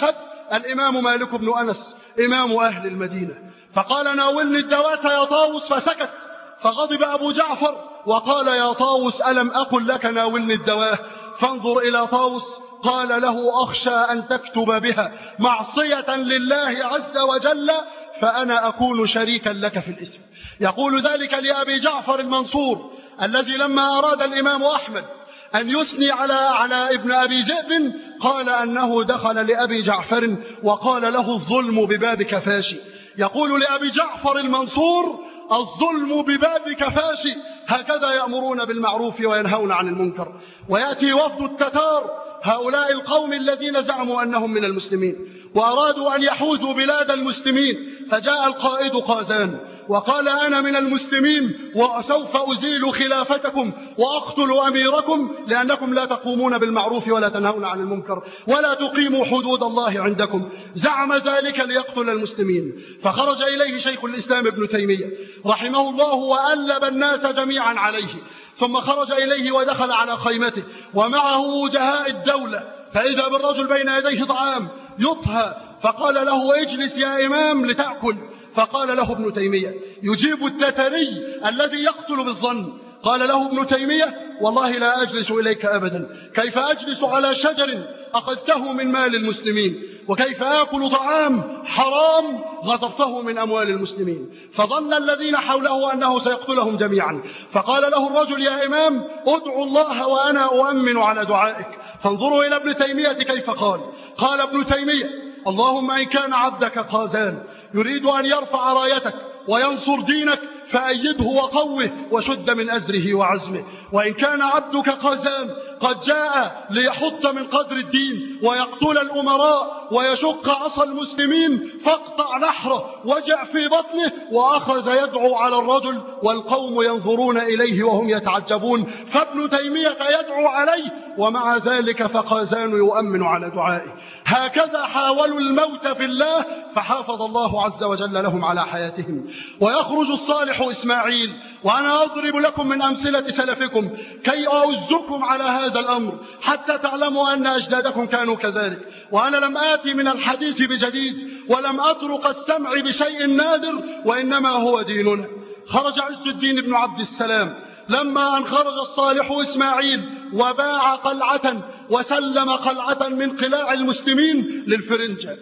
الإمام مالك بن أنس إمام أهل المدينة، فقال ناولني الدواة يا طاووس، فسكت، فغضب أبو جعفر وقال يا طاووس ألم أقل لك ناولني الدواة؟ فانظر إلى طاووس، قال له أخشى أن تكتب بها معصية لله عز وجل فأنا أكون شريكا لك في الإثم. يقول ذلك لأبي جعفر المنصور الذي لما أراد الإمام أحمد أن يثني على ابن أبي ذئب قال أنه دخل لأبي جعفر وقال له الظلم ببابك فاشي. يقول لأبي جعفر المنصور الظلم ببابك فاشي. هكذا يأمرون بالمعروف وينهون عن المنكر. ويأتي وفد التتار، هؤلاء القوم الذين زعموا أنهم من المسلمين وأرادوا أن يحوزوا بلاد المسلمين، فجاء القائد قازان وقال أنا من المسلمين وسوف أزيل خلافتكم وأقتل أميركم لأنكم لا تقومون بالمعروف ولا تنهون عن المنكر ولا تقيموا حدود الله عندكم. زعم ذلك ليقتل المسلمين، فخرج إليه شيخ الإسلام ابن تيمية رحمه الله وألب الناس جميعا عليه، ثم خرج إليه ودخل على خيمته ومعه وجهاء الدولة، فإذا بالرجل بين يديه طعام يطهى، فقال له اجلس يا إمام لتأكل، فقال له ابن تيمية يجيب التتري الذي يقتل بالظن، قال له ابن تيمية والله لا أجلس إليك أبدا، كيف أجلس على شجر أخذته من مال المسلمين، وكيف آكل طعام حرام غصبته من أموال المسلمين. فظن الذين حوله أنه سيقتلهم جميعا، فقال له الرجل يا إمام ادعو الله وأنا أؤمن على دعائك. فانظروا إلى ابن تيمية كيف قال ابن تيمية اللهم إن كان عبدك قازان يريد أن يرفع رايتك وينصر دينك فأيده وقوه وشد من أزره وعزمه، وإن كان عبدك قازان قد جاء ليحط من قدر الدين ويقتل الأمراء ويشق عصا المسلمين فاقطع نحره وجع في بطنه، وأخذ يدعو على الرجل والقوم ينظرون إليه وهم يتعجبون، فابن تيمية يدعو عليه ومع ذلك فقازان يؤمن على دعائه. هكذا حاولوا الموت في الله فحافظ الله عز وجل لهم على حياتهم. ويخرج الصالح إسماعيل، وأنا أضرب لكم من أمثلة سلفكم كي أعزكم على هذا الأمر حتى تعلموا أن أجدادكم كانوا كذلك. وأنا لم آتي من الحديث بجديد ولم أطرق السمع بشيء نادر، وإنما هو ديننا. خرج عز الدين بن عبد السلام لما أن خرج الصالح إسماعيل وباع قلعة وسلم قلعة من قلاع المسلمين للفرنجة،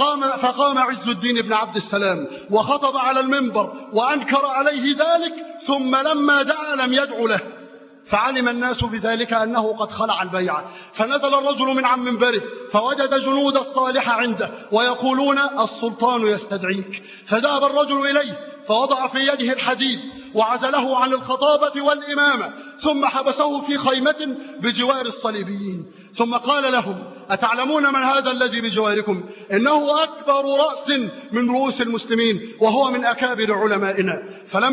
فقام عز الدين بن عبد السلام وخطب على المنبر وأنكر عليه ذلك، ثم لما دعا لم يدعو له، فعلم الناس بذلك أنه قد خلع البيعة، فنزل الرجل من عن منبره فوجد جنود الصالح عنده ويقولون السلطان يستدعيك، فذهب الرجل إليه فوضع في يده الحديد وعزله عن الخطابة والإمامة، ثم حبسه في خيمة بجوار الصليبيين، ثم قال لهم أتعلمون من هذا الذي بجواركم؟ إنه أكبر رأس من رؤوس المسلمين وهو من أكابر علمائنا.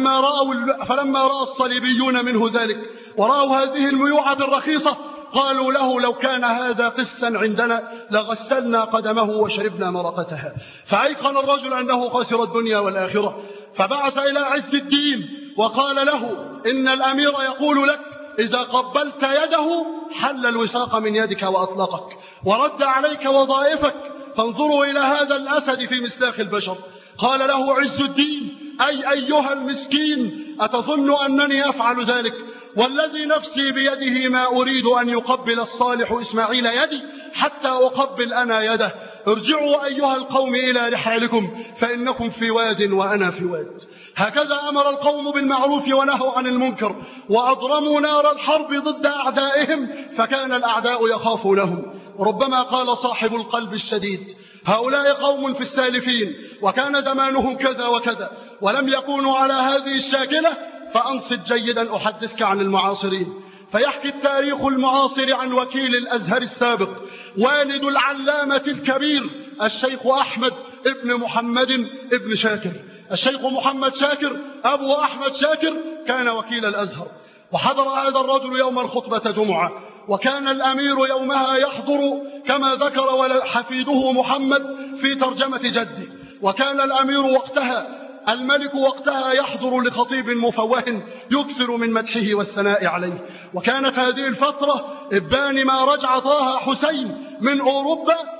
فلما رأى الصليبيون منه ذلك ورأوا هذه الميوعة الرخيصة قالوا له لو كان هذا قسا عندنا لغسلنا قدمه وشربنا مرقتها. فأيقن الرجل أنه خسر الدنيا والآخرة، فبعث إلى عز الدين وقال له إن الأمير يقول لك إذا قبلت يده حل الوثاق من يدك وأطلقك ورد عليك وظائفك، فانظروا إلى هذا الأسد في مسلاخ البشر. قال له عز الدين أيها المسكين أتظن أنني أفعل ذلك؟ والذي نفسي بيده ما أريد أن يقبل الصالح إسماعيل يدي حتى أقبل أنا يده. ارجعوا أيها القوم إلى رحالكم فإنكم في واد وأنا في واد. هكذا أمر القوم بالمعروف ونهوا عن المنكر وأضرموا نار الحرب ضد أعدائهم، فكان الأعداء يخافونهم. ربما قال صاحب القلب الشديد هؤلاء قوم في السالفين وكان زمانهم كذا وكذا ولم يكونوا على هذه الشاكلة، فأنصت جيدا أحدثك عن المعاصرين. فيحكي التاريخ المعاصر عن وكيل الأزهر السابق والد العلامة الكبير الشيخ أحمد ابن محمد ابن شاكر. الشيخ محمد شاكر أبو أحمد شاكر كان وكيل الأزهر، وحضر هذا الرجل يوما خطبة جمعة، وكان الأمير يومها يحضر كما ذكر حفيده محمد في ترجمة جده، وكان الأمير وقتها الملك وقتها يحضر لخطيب مفوه يكثر من مدحه والثناء عليه. وكانت هذه الفترة إبان ما رجع طه حسين من أوروبا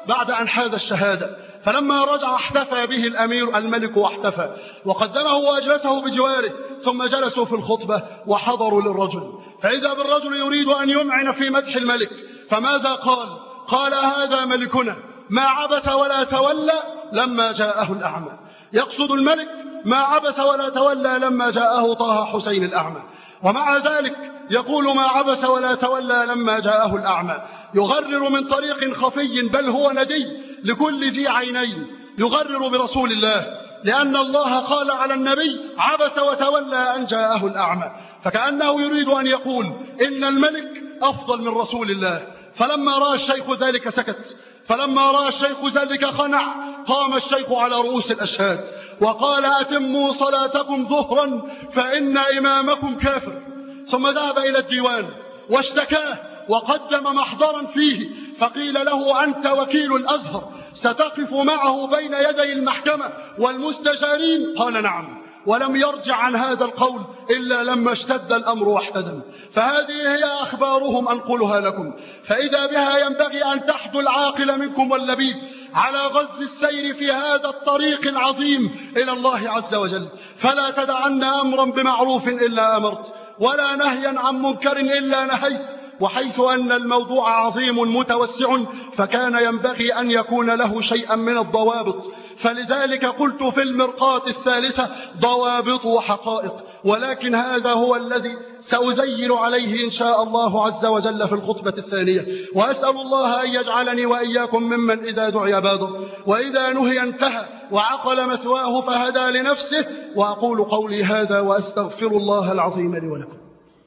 بعد أن حاز الشهادة، فلما رجع احتفى به الأمير الملك واحتفى وقدمه وأجلسه بجواره، ثم جلسوا في الخطبة وحضروا للرجل، فإذا بالرجل يريد أن يمعن في مدح الملك، فماذا قال؟ قال: هذا ملكنا ما عبس ولا تولى لما جاءه الأعمى. يقصد الملك ما عبس ولا تولى لما جاءه طه حسين الأعمى، ومع ذلك يقول ما عبس ولا تولى لما جاءه الأعمى، يغرر من طريق خفي، بل هو ندي لكل ذي عينين، يغرر برسول الله، لأن الله قال على النبي: عبس وتولى أن جاءه الأعمى، فكأنه يريد أن يقول إن الملك أفضل من رسول الله. فلما رأى الشيخ ذلك سكت، فلما رأى الشيخ ذلك خنع. قام الشيخ على رؤوس الأشهاد وقال: أتموا صلاتكم ظهرا فإن إمامكم كافر. ثم ذهب إلى الديوان واشتكاه وقدم محضرا فيه، فقيل له: أنت وكيل الأزهر، ستقف معه بين يدي المحكمة والمستشارين؟ قال: نعم. ولم يرجع عن هذا القول إلا لما اشتد الأمر واحتدم. فهذه هي أخبارهم أنقلها لكم، فإذا بها ينبغي أن تحدوا العاقل منكم واللبيب على غز السير في هذا الطريق العظيم إلى الله عز وجل. فلا تدعن أمرا بمعروف إلا أمرت، ولا نهيا عن منكر إلا نهيت. وحيث أن الموضوع عظيم متوسع فكان ينبغي أن يكون له شيئا من الضوابط، فلذلك قلت في المرقاة الثالثة ضوابط وحقائق، ولكن هذا هو الذي سأزيل عليه إن شاء الله عز وجل في الخطبة الثانية. وأسأل الله أن يجعلني وإياكم ممن إذا دعي بادر، وإذا نهي انتهى، وعقل مثواه فهدى لنفسه. وأقول قولي هذا وأستغفر الله العظيم لي ولكم.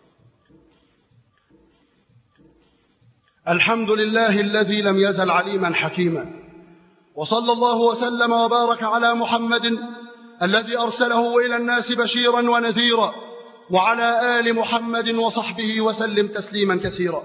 الحمد لله الذي لم يزل عليما حكيما، وصلى الله وسلم وبارك على محمد الذي أرسله إلى الناس بشيرا ونذيرا، وعلى آل محمد وصحبه وسلم تسليما كثيرا.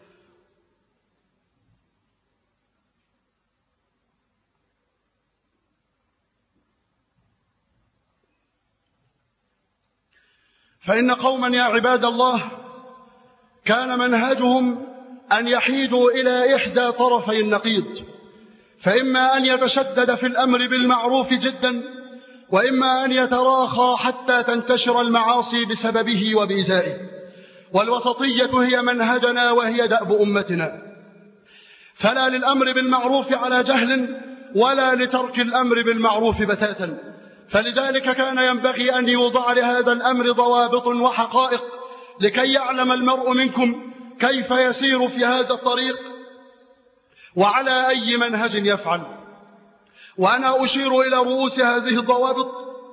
فإن قوما يا عباد الله كان منهجهم أن يحيدوا إلى إحدى طرفي النقيض، فإما أن يتشدد في الأمر بالمعروف جدا، وإما أن يتراخى حتى تنتشر المعاصي بسببه وبإزائه. والوسطية هي منهجنا وهي دأب أمتنا، فلا للأمر بالمعروف على جهل ولا لترك الأمر بالمعروف بتاتا. فلذلك كان ينبغي أن يوضع لهذا الأمر ضوابط وحقائق لكي يعلم المرء منكم كيف يسير في هذا الطريق وعلى أي منهج يفعل. وأنا أشير إلى رؤوس هذه الضوابط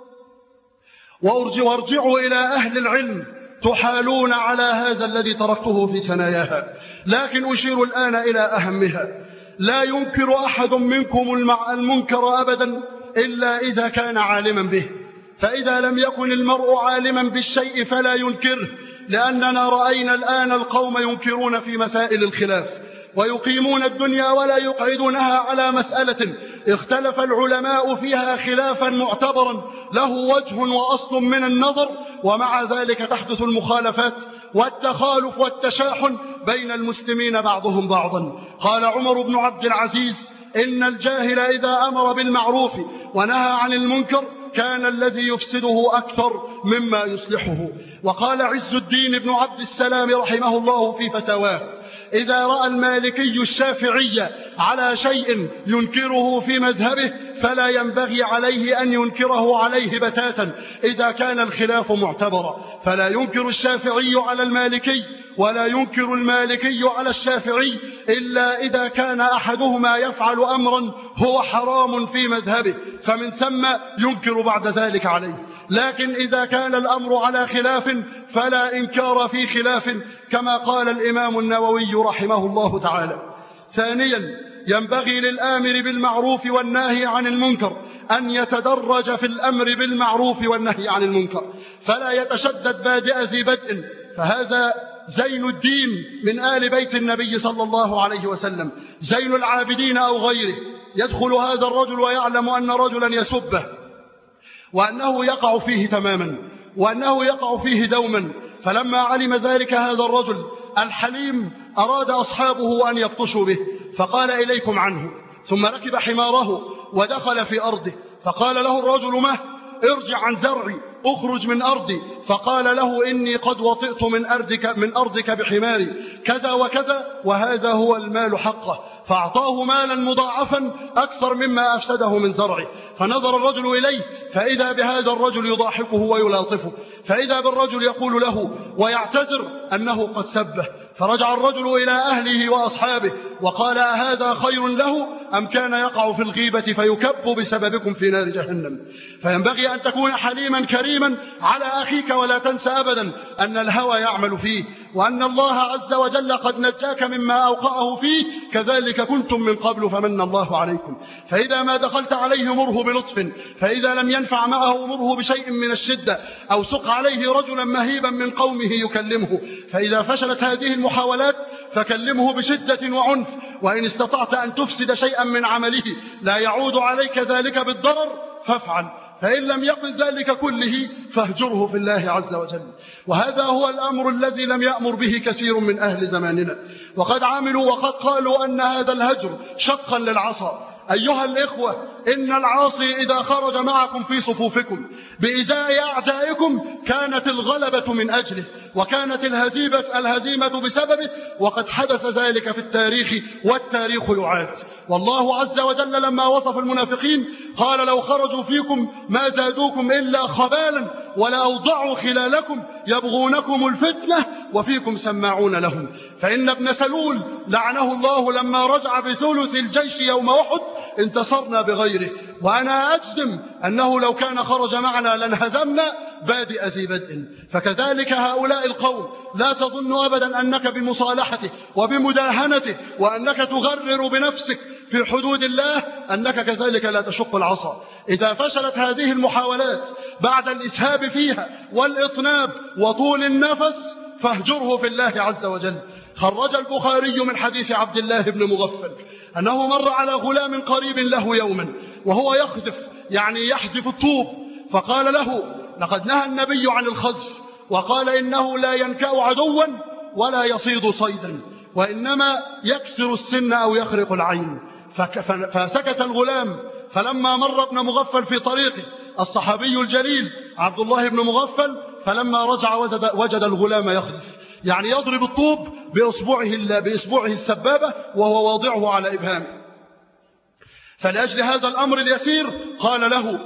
وارجعوا إلى أهل العلم تحالون على هذا الذي تركته في ثناياها، لكن أشير الآن إلى أهمها. لا ينكر أحد منكم المنكر أبدا إلا إذا كان عالما به، فإذا لم يكن المرء عالما بالشيء فلا ينكره، لأننا رأينا الآن القوم ينكرون في مسائل الخلاف ويقيمون الدنيا ولا يقعدونها على مسألة اختلف العلماء فيها خلافا معتبرا له وجه وأصل من النظر، ومع ذلك تحدث المخالفات والتخالف والتشاحن بين المسلمين بعضهم بعضا. قال عمر بن عبد العزيز: إن الجاهل إذا أمر بالمعروف ونهى عن المنكر كان الذي يفسده أكثر مما يصلحه. وقال عز الدين بن عبد السلام رحمه الله في فتاواه: إذا رأى المالكي الشافعي على شيء ينكره في مذهبه فلا ينبغي عليه أن ينكره عليه بتاتا إذا كان الخلاف معتبرا، فلا ينكر الشافعي على المالكي ولا ينكر المالكي على الشافعي إلا إذا كان أحدهما يفعل أمرا هو حرام في مذهبه، فمن ثم ينكر بعد ذلك عليه. لكن إذا كان الأمر على خلاف فلا إنكار في خلاف، كما قال الإمام النووي رحمه الله تعالى. ثانيا، ينبغي للآمر بالمعروف والناهي عن المنكر أن يتدرج في الأمر بالمعروف والنهي عن المنكر، فلا يتشدد بادئ ذي بدء، فهذا زين الدين من آل بيت النبي صلى الله عليه وسلم، زين العابدين أو غيره. يدخل هذا الرجل ويعلم أن رجلا يسبه وأنه يقع فيه تماما وأنه يقع فيه دوما، فلما علم ذلك هذا الرجل الحليم أراد أصحابه أن يبطشوا به، فقال: إليكم عنه، ثم ركب حماره ودخل في أرضه، فقال له الرجل: مه؟ ارجع عن زرعي، اخرج من أرضي. فقال له: إني قد وطئت من أرضك بحماري كذا وكذا، وهذا هو المال حقه. فأعطاه مالا مضاعفا أكثر مما أفسده من زرعه. فنظر الرجل إليه فإذا بهذا الرجل يضاحكه ويلاطفه، فإذا بالرجل يقول له ويعتذر أنه قد سبه. فرجع الرجل إلى أهله وأصحابه وقال: أهذا خير له أم كان يقع في الغيبة فيكب بسببكم في نار جهنم؟ فينبغي أن تكون حليما كريما على أخيك، ولا تنسى أبدا أن الهوى يعمل فيه، وأن الله عز وجل قد نجاك مما أوقعه فيه، كذلك كنتم من قبل فمن الله عليكم. فإذا ما دخلت عليه مره بلطف، فإذا لم ينفع معه مره بشيء من الشدة، أو سق عليه رجلا مهيبا من قومه يكلمه. فإذا فشلت هذه المحاولات فكلمه بشدة وعنف، وإن استطعت أن تفسد شيئا من عمله لا يعود عليك ذلك بالضرر فافعل، فإن لم يقل ذلك كله فاهجره في الله عز وجل. وهذا هو الأمر الذي لم يأمر به كثير من أهل زماننا، وقد عملوا وقد قالوا أن هذا الهجر شقا للعصا. أيها الإخوة، إن العاصي إذا خرج معكم في صفوفكم بإزاء أعدائكم كانت الغلبة من أجله، وكانت الهزيمة بسببه، وقد حدث ذلك في التاريخ والتاريخ يعاد. والله عز وجل لما وصف المنافقين قال: لو خرجوا فيكم ما زادوكم إلا خبالا ولأوضعوا خلالكم يبغونكم الفتنة وفيكم سماعون لهم. فإن ابن سلول لعنه الله لما رجع بثلث الجيش يوم أحد انتصرنا بغيره، وأنا أجزم أنه لو كان خرج معنا لانهزمنا بادئ ذي بدء. فكذلك هؤلاء القوم لا تظن أبدا أنك بمصالحته وبمداهنته وأنك تغرر بنفسك في حدود الله أنك كذلك لا تشق العصا. إذا فشلت هذه المحاولات بعد الإسهاب فيها والإطناب وطول النفس فاهجره في الله عز وجل. خرج البخاري من حديث عبد الله بن مغفل أنه مر على غلام قريب له يوما وهو يخذف، يعني يحذف الطوب، فقال له: لقد نهى النبي عن الخزف، وقال: إنه لا ينكأ عدوا ولا يصيد صيدا، وإنما يكسر السن أو يخرق العين. فسكت الغلام. فلما مر ابن مغفل في طريقه الصحابي الجليل عبد الله بن مغفل، فلما رجع وجد الغلام يخذف، يعني يضرب الطوب بإصبعه السبابة وهو واضعه على إبهامه. فلأجل هذا الأمر اليسير قال له: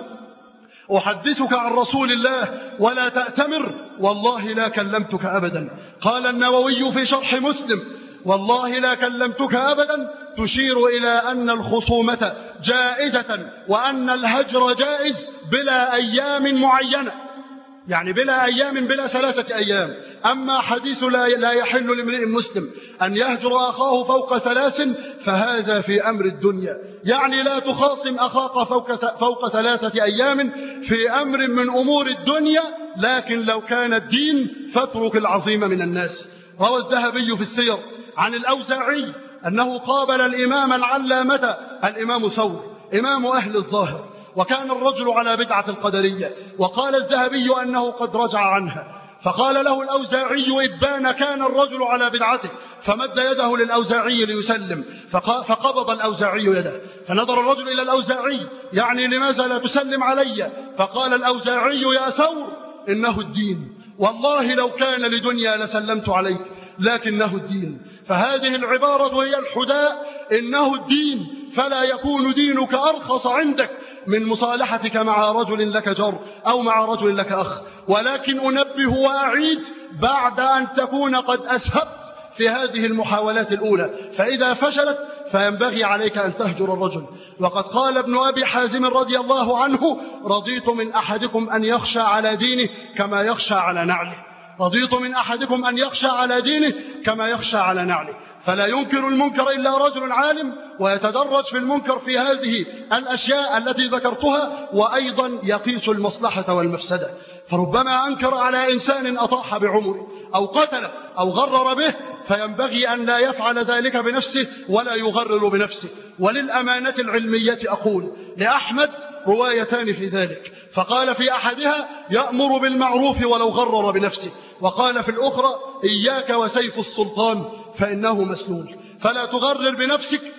أحدثك عن رسول الله ولا تأتمر، والله لا كلمتك أبدا. قال النووي في شرح مسلم: والله لا كلمتك أبدا، تشير إلى أن الخصومة جائزة وأن الهجر جائز بلا أيام معينة، يعني بلا أيام، بلا 3 أيام. أما حديث لا يحل لامرئ مسلم أن يهجر أخاه فوق 3 فهذا في أمر الدنيا، يعني لا تخاصم أخاك فوق 3 أيام في أمر من أمور الدنيا، لكن لو كان الدين فاترك العظيم من الناس. روى الذهبي في السير عن الأوزاعي أنه قابل الإمام العلامة الإمام ثور إمام أهل الظاهر، وكان الرجل على بدعة القدرية، وقال الذهبي أنه قد رجع عنها. فقال له الأوزاعي: إبان كان الرجل على بدعته، فمد يده للأوزاعي ليسلم، فقبض الأوزاعي يده. فنظر الرجل إلى الأوزاعي يعني: لماذا لا تسلم علي؟ فقال الأوزاعي: يا ثور، إنه الدين، والله لو كان لدنيا لسلمت عليك، لكنه الدين. فهذه العبارة هي الحداء: إنه الدين، فلا يكون دينك أرخص عندك من مصالحتك مع رجل لك جر أو مع رجل لك أخ. ولكن أنبه وأعيد بعد أن تكون قد أسهبت في هذه المحاولات الأولى، فإذا فشلت فينبغي عليك أن تهجر الرجل. وقد قال ابن أبي حازم رضي الله عنه: رضيت من أحدكم أن يخشى على دينه كما يخشى على نعله. رضيت من أحدكم أن يخشى على دينه كما يخشى على نعله. فلا ينكر المنكر إلا رجل عالم، ويتدرج في المنكر في هذه الأشياء التي ذكرتها، وأيضا يقيس المصلحة والمفسدة. فربما أنكر على إنسان أطاح بعمره أو قتله أو غرر به، فينبغي أن لا يفعل ذلك بنفسه ولا يغرر بنفسه. وللأمانة العلمية أقول: لأحمد روايتان في ذلك، فقال في أحدها: يأمر بالمعروف ولو غرر بنفسه، وقال في الأخرى: إياك وسيف السلطان فإنه مسلول. فلا تغرر بنفسك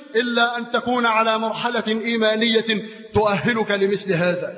إلا أن تكون على مرحلة إيمانية تؤهلك لمثل هذا.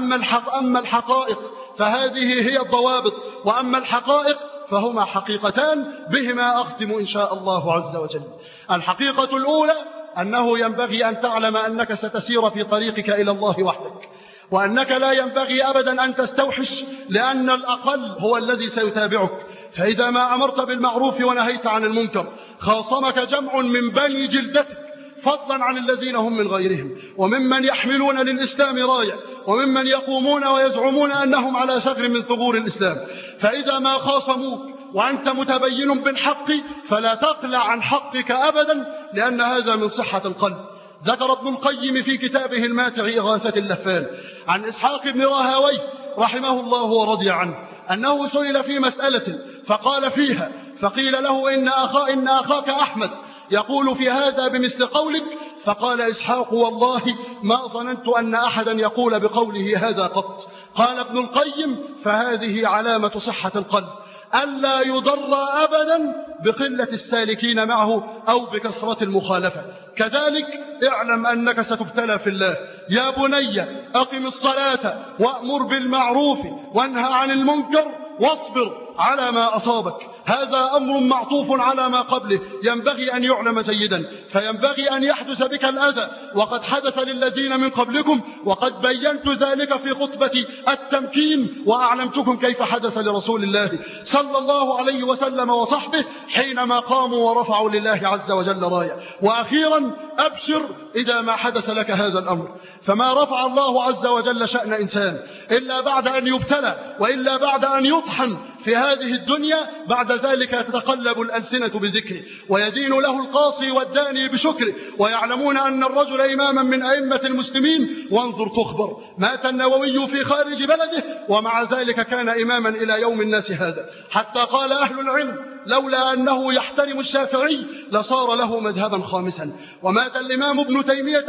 أما الحقائق فهذه هي الضوابط، وأما الحقائق فهما حقيقتان بهما أختم إن شاء الله عز وجل. الحقيقة الأولى أنه ينبغي أن تعلم أنك ستسير في طريقك إلى الله وحدك، وأنك لا ينبغي أبدا أن تستوحش، لأن الأقل هو الذي سيتابعك. فإذا ما أمرت بالمعروف ونهيت عن المنكر خاصمك جمع من بني جلدتك، فضلا عن الذين هم من غيرهم وممن يحملون للإسلام راية وممن يقومون ويزعمون أنهم على ثغر من ثغور الإسلام. فإذا ما خاصموك وأنت متبين بالحق فلا تقلع عن حقك أبدا، لأن هذا من صحة القلب. ذكر ابن القيم في كتابه الماتع إغاثة اللهفان عن إسحاق بن راهويه رحمه الله ورضي عنه أنه سئل في مسألة فقال فيها، فقيل له إن أخاك أحمد يقول في هذا بمثل قولك، فقال إسحاق والله ما ظننت أن أحدا يقول بقوله هذا قط. قال ابن القيم فهذه علامة صحة القلب، ألا يضر أبدا بقلة السالكين معه أو بكثرة المخالفة. كذلك اعلم أنك ستبتلى في الله. يا بني أقم الصلاة وأمر بالمعروف وانهى عن المنكر واصبر على ما أصابك. هذا أمر معطوف على ما قبله ينبغي أن يعلم جيدا، فينبغي أن يحدث بك الأذى، وقد حدث للذين من قبلكم، وقد بينت ذلك في خطبة التمكين وأعلمتكم كيف حدث لرسول الله صلى الله عليه وسلم وصحبه حينما قاموا ورفعوا لله عز وجل راية. وأخيرا أبشر إذا ما حدث لك هذا الأمر، فما رفع الله عز وجل شأن إنسان إلا بعد أن يبتلى وإلا بعد أن يطحن في هذه الدنيا، بعد ذلك تتقلب الألسنة بذكره ويدين له القاصي والداني بشكره، ويعلمون أن الرجل إماما من أئمة المسلمين. وانظر تخبر مات النووي في خارج بلده ومع ذلك كان إماما إلى يوم الناس هذا، حتى قال أهل العلم لولا أنه يحترم الشافعي لصار له مذهبا خامسا. ومات الإمام ابن تيمية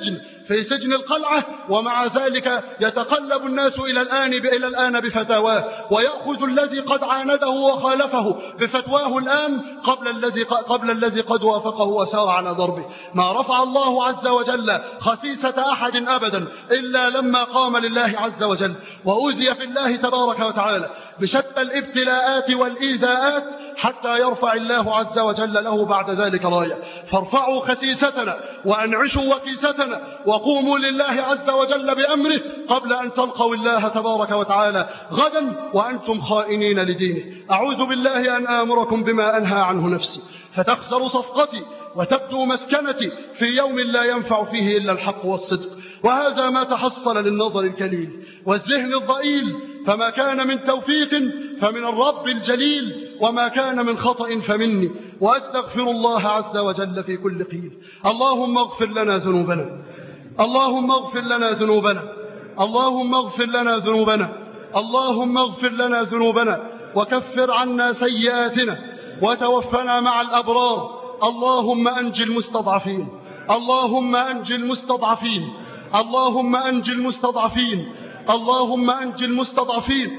في سجن القلعة، ومع ذلك يتقلب الناس إلى الآن بفتاواه، ويأخذ الذي قد عانده وخالفه بفتواه الآن قبل الذي قد وافقه وسار على ضربه. ما رفع الله عز وجل خسيسة أحد أبدا إلا لما قام لله عز وجل وأوذي في الله تبارك وتعالى بشتى الابتلاءات والإيذاءات حتى يرفع الله عز وجل له بعد ذلك راية. فارفعوا خسيستنا وأنعشوا وكيستنا وقوموا لله عز وجل بأمره قبل أن تلقوا الله تبارك وتعالى غدا وأنتم خائنين لدينه. أعوذ بالله أن آمركم بما أنهى عنه نفسي فتخسر صفقتي وتبدو مسكنتي في يوم لا ينفع فيه إلا الحق والصدق. وهذا ما تحصل للنظر الكليل والذهن الضئيل، فما كان من توفيق فمن الرب الجليل وما كان من خطأ فمني، وأستغفر الله عز وجل في كل قيل. اللهم اغفر لنا ذنوبنا، اللهم اغفر لنا ذنوبنا، اللهم اغفر لنا ذنوبنا، اللهم اغفر لنا ذنوبنا وكفر عنا سيئاتنا وتوفنا مع الأبرار. اللهم أنجي المستضعفين، اللهم أنجي المستضعفين، اللهم أنجي المستضعفين، اللهم أنجي المستضعفين.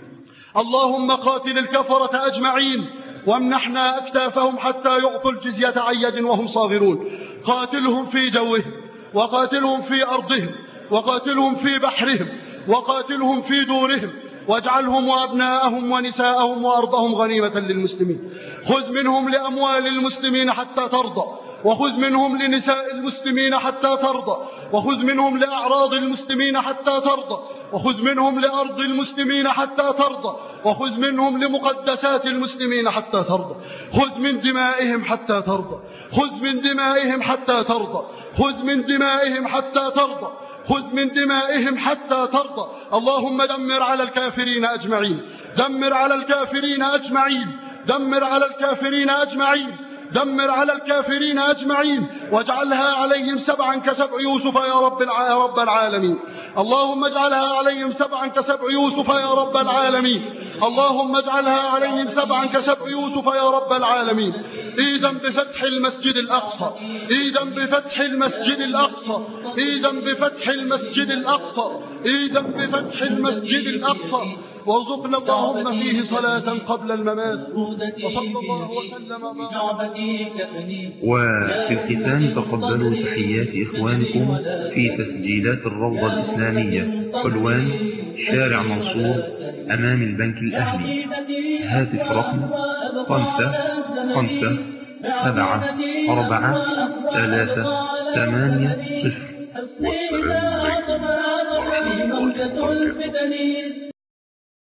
اللهم قاتل الكفرة أجمعين وامنحنا أكتافهم حتى يعطوا الجزية عن يد وهم صاغرون. قاتلهم في جوهم وقاتلهم في أرضهم وقاتلهم في بحرهم وقاتلهم في دورهم، واجعلهم وأبناءهم ونساءهم وأرضهم غنيمة للمسلمين. خذ منهم لأموال المسلمين حتى ترضى، وخذ منهم لنساء المسلمين حتى ترضى، وخذ منهم لأعراض المسلمين حتى ترضى، وخذ منهم لأرض المسلمين حتى ترضى، وخذ منهم لمقدسات المسلمين حتى ترضى. خذ من دمائهم حتى ترضى، خذ من دمائهم حتى ترضى، خذ من دمائهم حتى ترضى، خذ من دمائهم حتى ترضى. اللهم دمر على الكافرين أجمعين، دمر على الكافرين أجمعين، دمر على الكافرين أجمعين، دمر على الكافرين أجمعين، واجعلها عليهم سبعا كسبع يوسف يا رب العالمين. اللهم اجعلها عليهم سبعا كسبع يوسف يا رب العالمين. اللهم اجعلها عليهم سبعا كسبع يوسف يا رب العالمين. إذا بفتح المسجد الأقصى، إذا بفتح المسجد الأقصى، إذا بفتح المسجد الأقصى، إذا بفتح المسجد الأقصى. وارزقنا اللهم فيه صلاة قبل الممات. وصلى الله وسلم وبارك. وفي الختام تقبلوا تحيات إخوانكم في تسجيلات الروضة الإسلامية، عنوان شارع منصور أمام البنك الأهلي، هاتف رقم 5574380. والسلام عليكم ورحمة الله وبركاته.